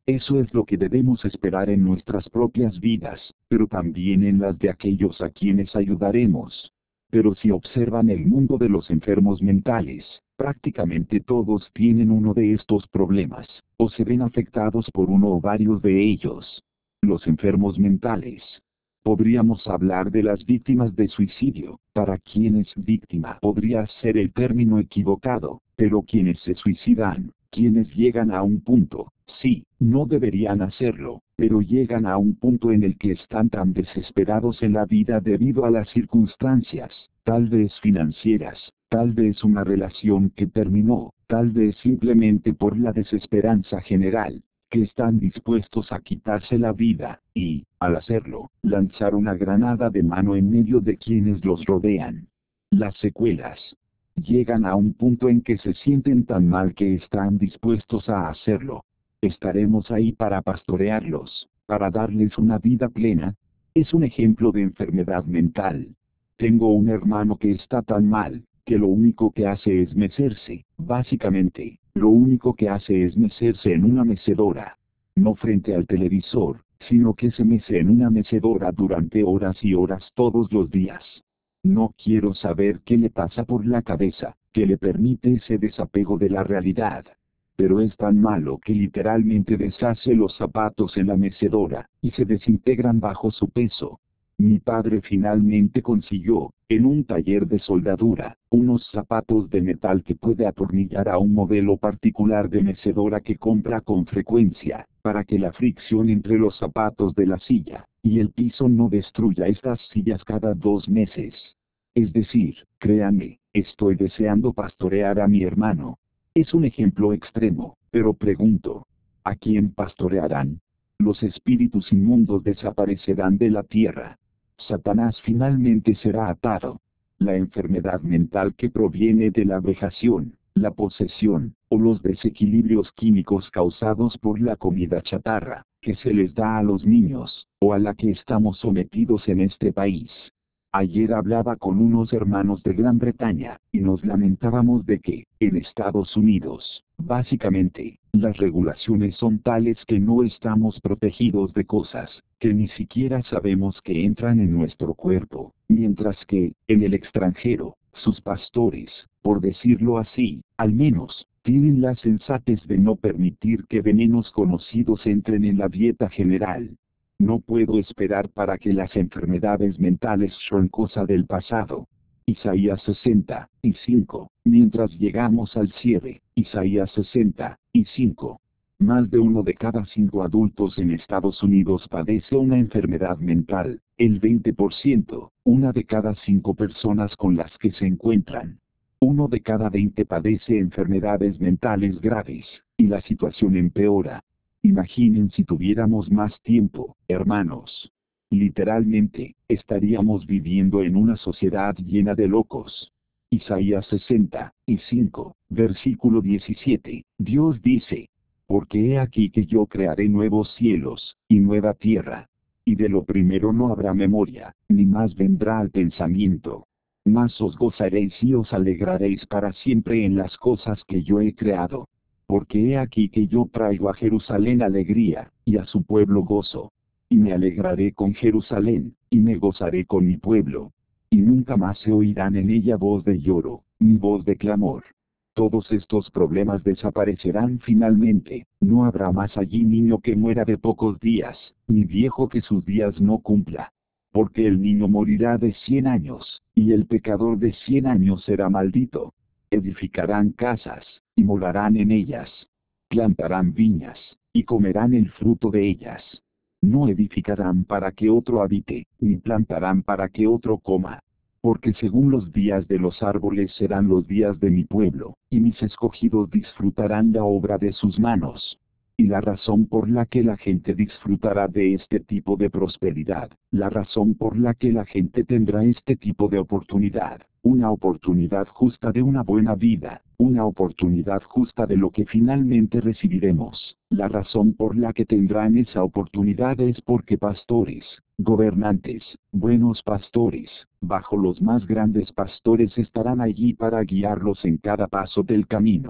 Eso es lo que debemos esperar en nuestras propias vidas, pero también en las de aquellos a quienes ayudaremos. Pero si observan el mundo de los enfermos mentales, prácticamente todos tienen uno de estos problemas, o se ven afectados por uno o varios de ellos. Los enfermos mentales. Podríamos hablar de las víctimas de suicidio, para quienes víctima podría ser el término equivocado, pero quienes se suicidan, quienes llegan a un punto, sí, no deberían hacerlo, pero llegan a un punto en el que están tan desesperados en la vida debido a las circunstancias, tal vez financieras, tal vez una relación que terminó, tal vez simplemente por la desesperanza general, que están dispuestos a quitarse la vida, y, al hacerlo, lanzar una granada de mano en medio de quienes los rodean. Las secuelas. Llegan a un punto en que se sienten tan mal que están dispuestos a hacerlo. ¿Estaremos ahí para pastorearlos, para darles una vida plena? Es un ejemplo de enfermedad mental. Tengo un hermano que está tan mal, que lo único que hace es mecerse, básicamente, lo único que hace es mecerse en una mecedora. No frente al televisor, sino que se mece en una mecedora durante horas y horas todos los días. No quiero saber qué le pasa por la cabeza, que le permite ese desapego de la realidad. Pero es tan malo que literalmente deshace los zapatos en la mecedora, y se desintegran bajo su peso. Mi padre finalmente consiguió, en un taller de soldadura, unos zapatos de metal que puede atornillar a un modelo particular de mecedora que compra con frecuencia, para que la fricción entre los zapatos de la silla y el piso no destruya estas sillas cada dos meses. Es decir, créanme, estoy deseando pastorear a mi hermano. Es un ejemplo extremo, pero pregunto, ¿a quién pastorearán? Los espíritus inmundos desaparecerán de la tierra. Satanás finalmente será atado. La enfermedad mental que proviene de la vejación, la posesión, o los desequilibrios químicos causados por la comida chatarra, que se les da a los niños, o a la que estamos sometidos en este país. Ayer hablaba con unos hermanos de Gran Bretaña, y nos lamentábamos de que, en Estados Unidos, básicamente, las regulaciones son tales que no estamos protegidos de cosas, que ni siquiera sabemos que entran en nuestro cuerpo, mientras que, en el extranjero, sus pastores, por decirlo así, al menos, tienen la sensatez de no permitir que venenos conocidos entren en la dieta general. No puedo esperar para que las enfermedades mentales son cosa del pasado. Isaías sesenta y cinco. Mientras llegamos al cierre, Isaías sesenta y cinco. Más de uno de cada cinco adultos en Estados Unidos padece una enfermedad mental, el veinte por ciento, una de cada cinco personas con las que se encuentran. Uno de cada veinte padece enfermedades mentales graves, y la situación empeora. Imaginen si tuviéramos más tiempo, hermanos. Literalmente, estaríamos viviendo en una sociedad llena de locos. Isaías sesenta y cinco, versículo diecisiete, Dios dice, porque he aquí que yo crearé nuevos cielos, y nueva tierra. Y de lo primero no habrá memoria, ni más vendrá al pensamiento. Mas os gozaréis y os alegraréis para siempre en las cosas que yo he creado. Porque he aquí que yo traigo a Jerusalén alegría, y a su pueblo gozo. Y me alegraré con Jerusalén, y me gozaré con mi pueblo. Y nunca más se oirán en ella voz de lloro, ni voz de clamor. Todos estos problemas desaparecerán finalmente, no habrá más allí niño que muera de pocos días, ni viejo que sus días no cumpla. Porque el niño morirá de cien años, y el pecador de cien años será maldito. Edificarán casas, y morarán en ellas. Plantarán viñas, y comerán el fruto de ellas. No edificarán para que otro habite, ni plantarán para que otro coma. Porque según los días de los árboles serán los días de mi pueblo, y mis escogidos disfrutarán la obra de sus manos. Y la razón por la que la gente disfrutará de este tipo de prosperidad, la razón por la que la gente tendrá este tipo de oportunidad, una oportunidad justa de una buena vida, una oportunidad justa de lo que finalmente recibiremos, la razón por la que tendrán esa oportunidad es porque pastores, gobernantes, buenos pastores, bajo los más grandes pastores estarán allí para guiarlos en cada paso del camino.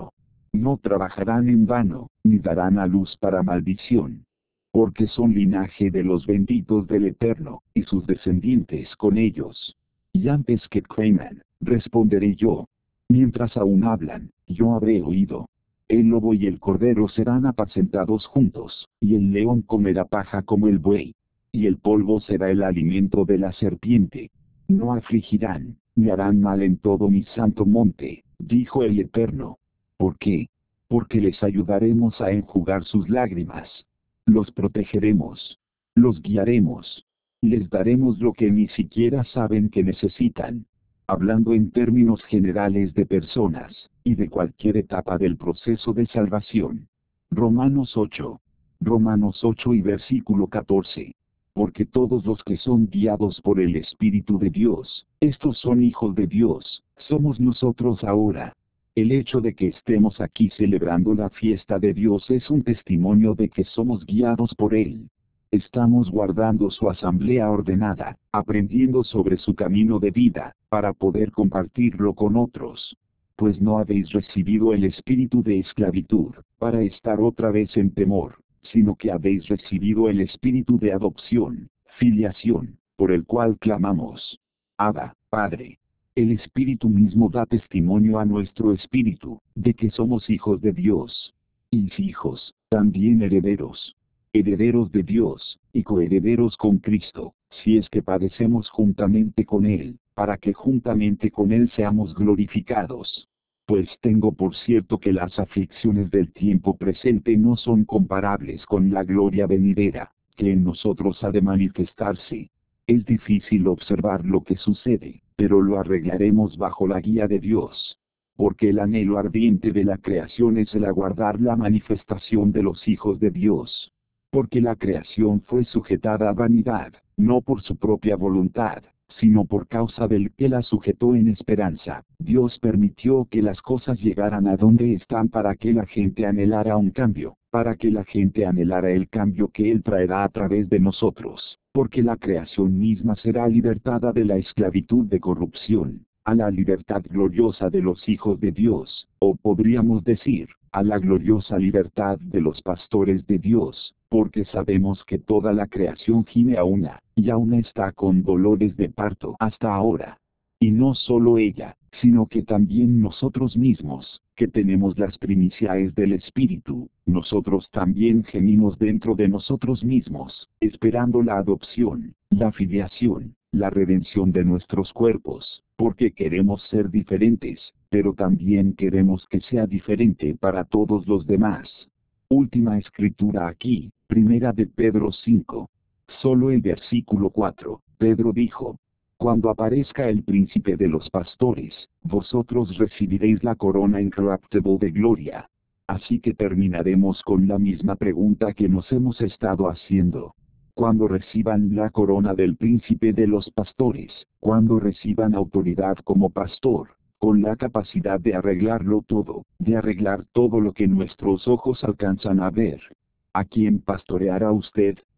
No trabajarán en vano, ni darán a luz para maldición. Porque son linaje de los benditos del Eterno, y sus descendientes con ellos. Y antes que clamen, responderé yo. Mientras aún hablan, yo habré oído. El lobo y el cordero serán apacentados juntos, y el león comerá paja como el buey. Y el polvo será el alimento de la serpiente. No afligirán, ni harán mal en todo mi santo monte, dijo el Eterno. ¿Por qué? Porque les ayudaremos a enjugar sus lágrimas. Los protegeremos. Los guiaremos. Les daremos lo que ni siquiera saben que necesitan. Hablando en términos generales de personas, y de cualquier etapa del proceso de salvación. Romanos ocho. Romanos ocho y versículo catorce. Porque todos los que son guiados por el Espíritu de Dios, estos son hijos de Dios, somos nosotros ahora. El hecho de que estemos aquí celebrando la fiesta de Dios es un testimonio de que somos guiados por Él. Estamos guardando su asamblea ordenada, aprendiendo sobre su camino de vida, para poder compartirlo con otros. Pues no habéis recibido el espíritu de esclavitud, para estar otra vez en temor, sino que habéis recibido el espíritu de adopción, filiación, por el cual clamamos: Abba, Padre. El Espíritu mismo da testimonio a nuestro espíritu, de que somos hijos de Dios. Y si hijos, también herederos. Herederos de Dios, y coherederos con Cristo, si es que padecemos juntamente con Él, para que juntamente con Él seamos glorificados. Pues tengo por cierto que las aflicciones del tiempo presente no son comparables con la gloria venidera, que en nosotros ha de manifestarse. Es difícil observar lo que sucede, pero lo arreglaremos bajo la guía de Dios. Porque el anhelo ardiente de la creación es el aguardar la manifestación de los hijos de Dios. Porque la creación fue sujetada a vanidad, no por su propia voluntad, sino por causa del que la sujetó en esperanza. Dios permitió que las cosas llegaran a donde están para que la gente anhelara un cambio, para que la gente anhelara el cambio que Él traerá a través de nosotros, porque la creación misma será libertada de la esclavitud de corrupción, a la libertad gloriosa de los hijos de Dios, o podríamos decir, a la gloriosa libertad de los pastores de Dios, porque sabemos que toda la creación gime a una, y aún está con dolores de parto hasta ahora. Y no solo ella, sino que también nosotros mismos, que tenemos las primicias del Espíritu, nosotros también gemimos dentro de nosotros mismos, esperando la adopción, la filiación, la redención de nuestros cuerpos, porque queremos ser diferentes, pero también queremos que sea diferente para todos los demás. Última escritura aquí, primera de Pedro cinco. Solo el versículo cuatro, Pedro dijo: Cuando aparezca el príncipe de los pastores, vosotros recibiréis la corona incorruptible de gloria. Así que terminaremos con la misma pregunta que nos hemos estado haciendo. Cuando reciban la corona del príncipe de los pastores, cuando reciban autoridad como pastor, con la capacidad de arreglarlo todo, de arreglar todo lo que nuestros ojos alcanzan a ver. ¿A quién pastoreará usted?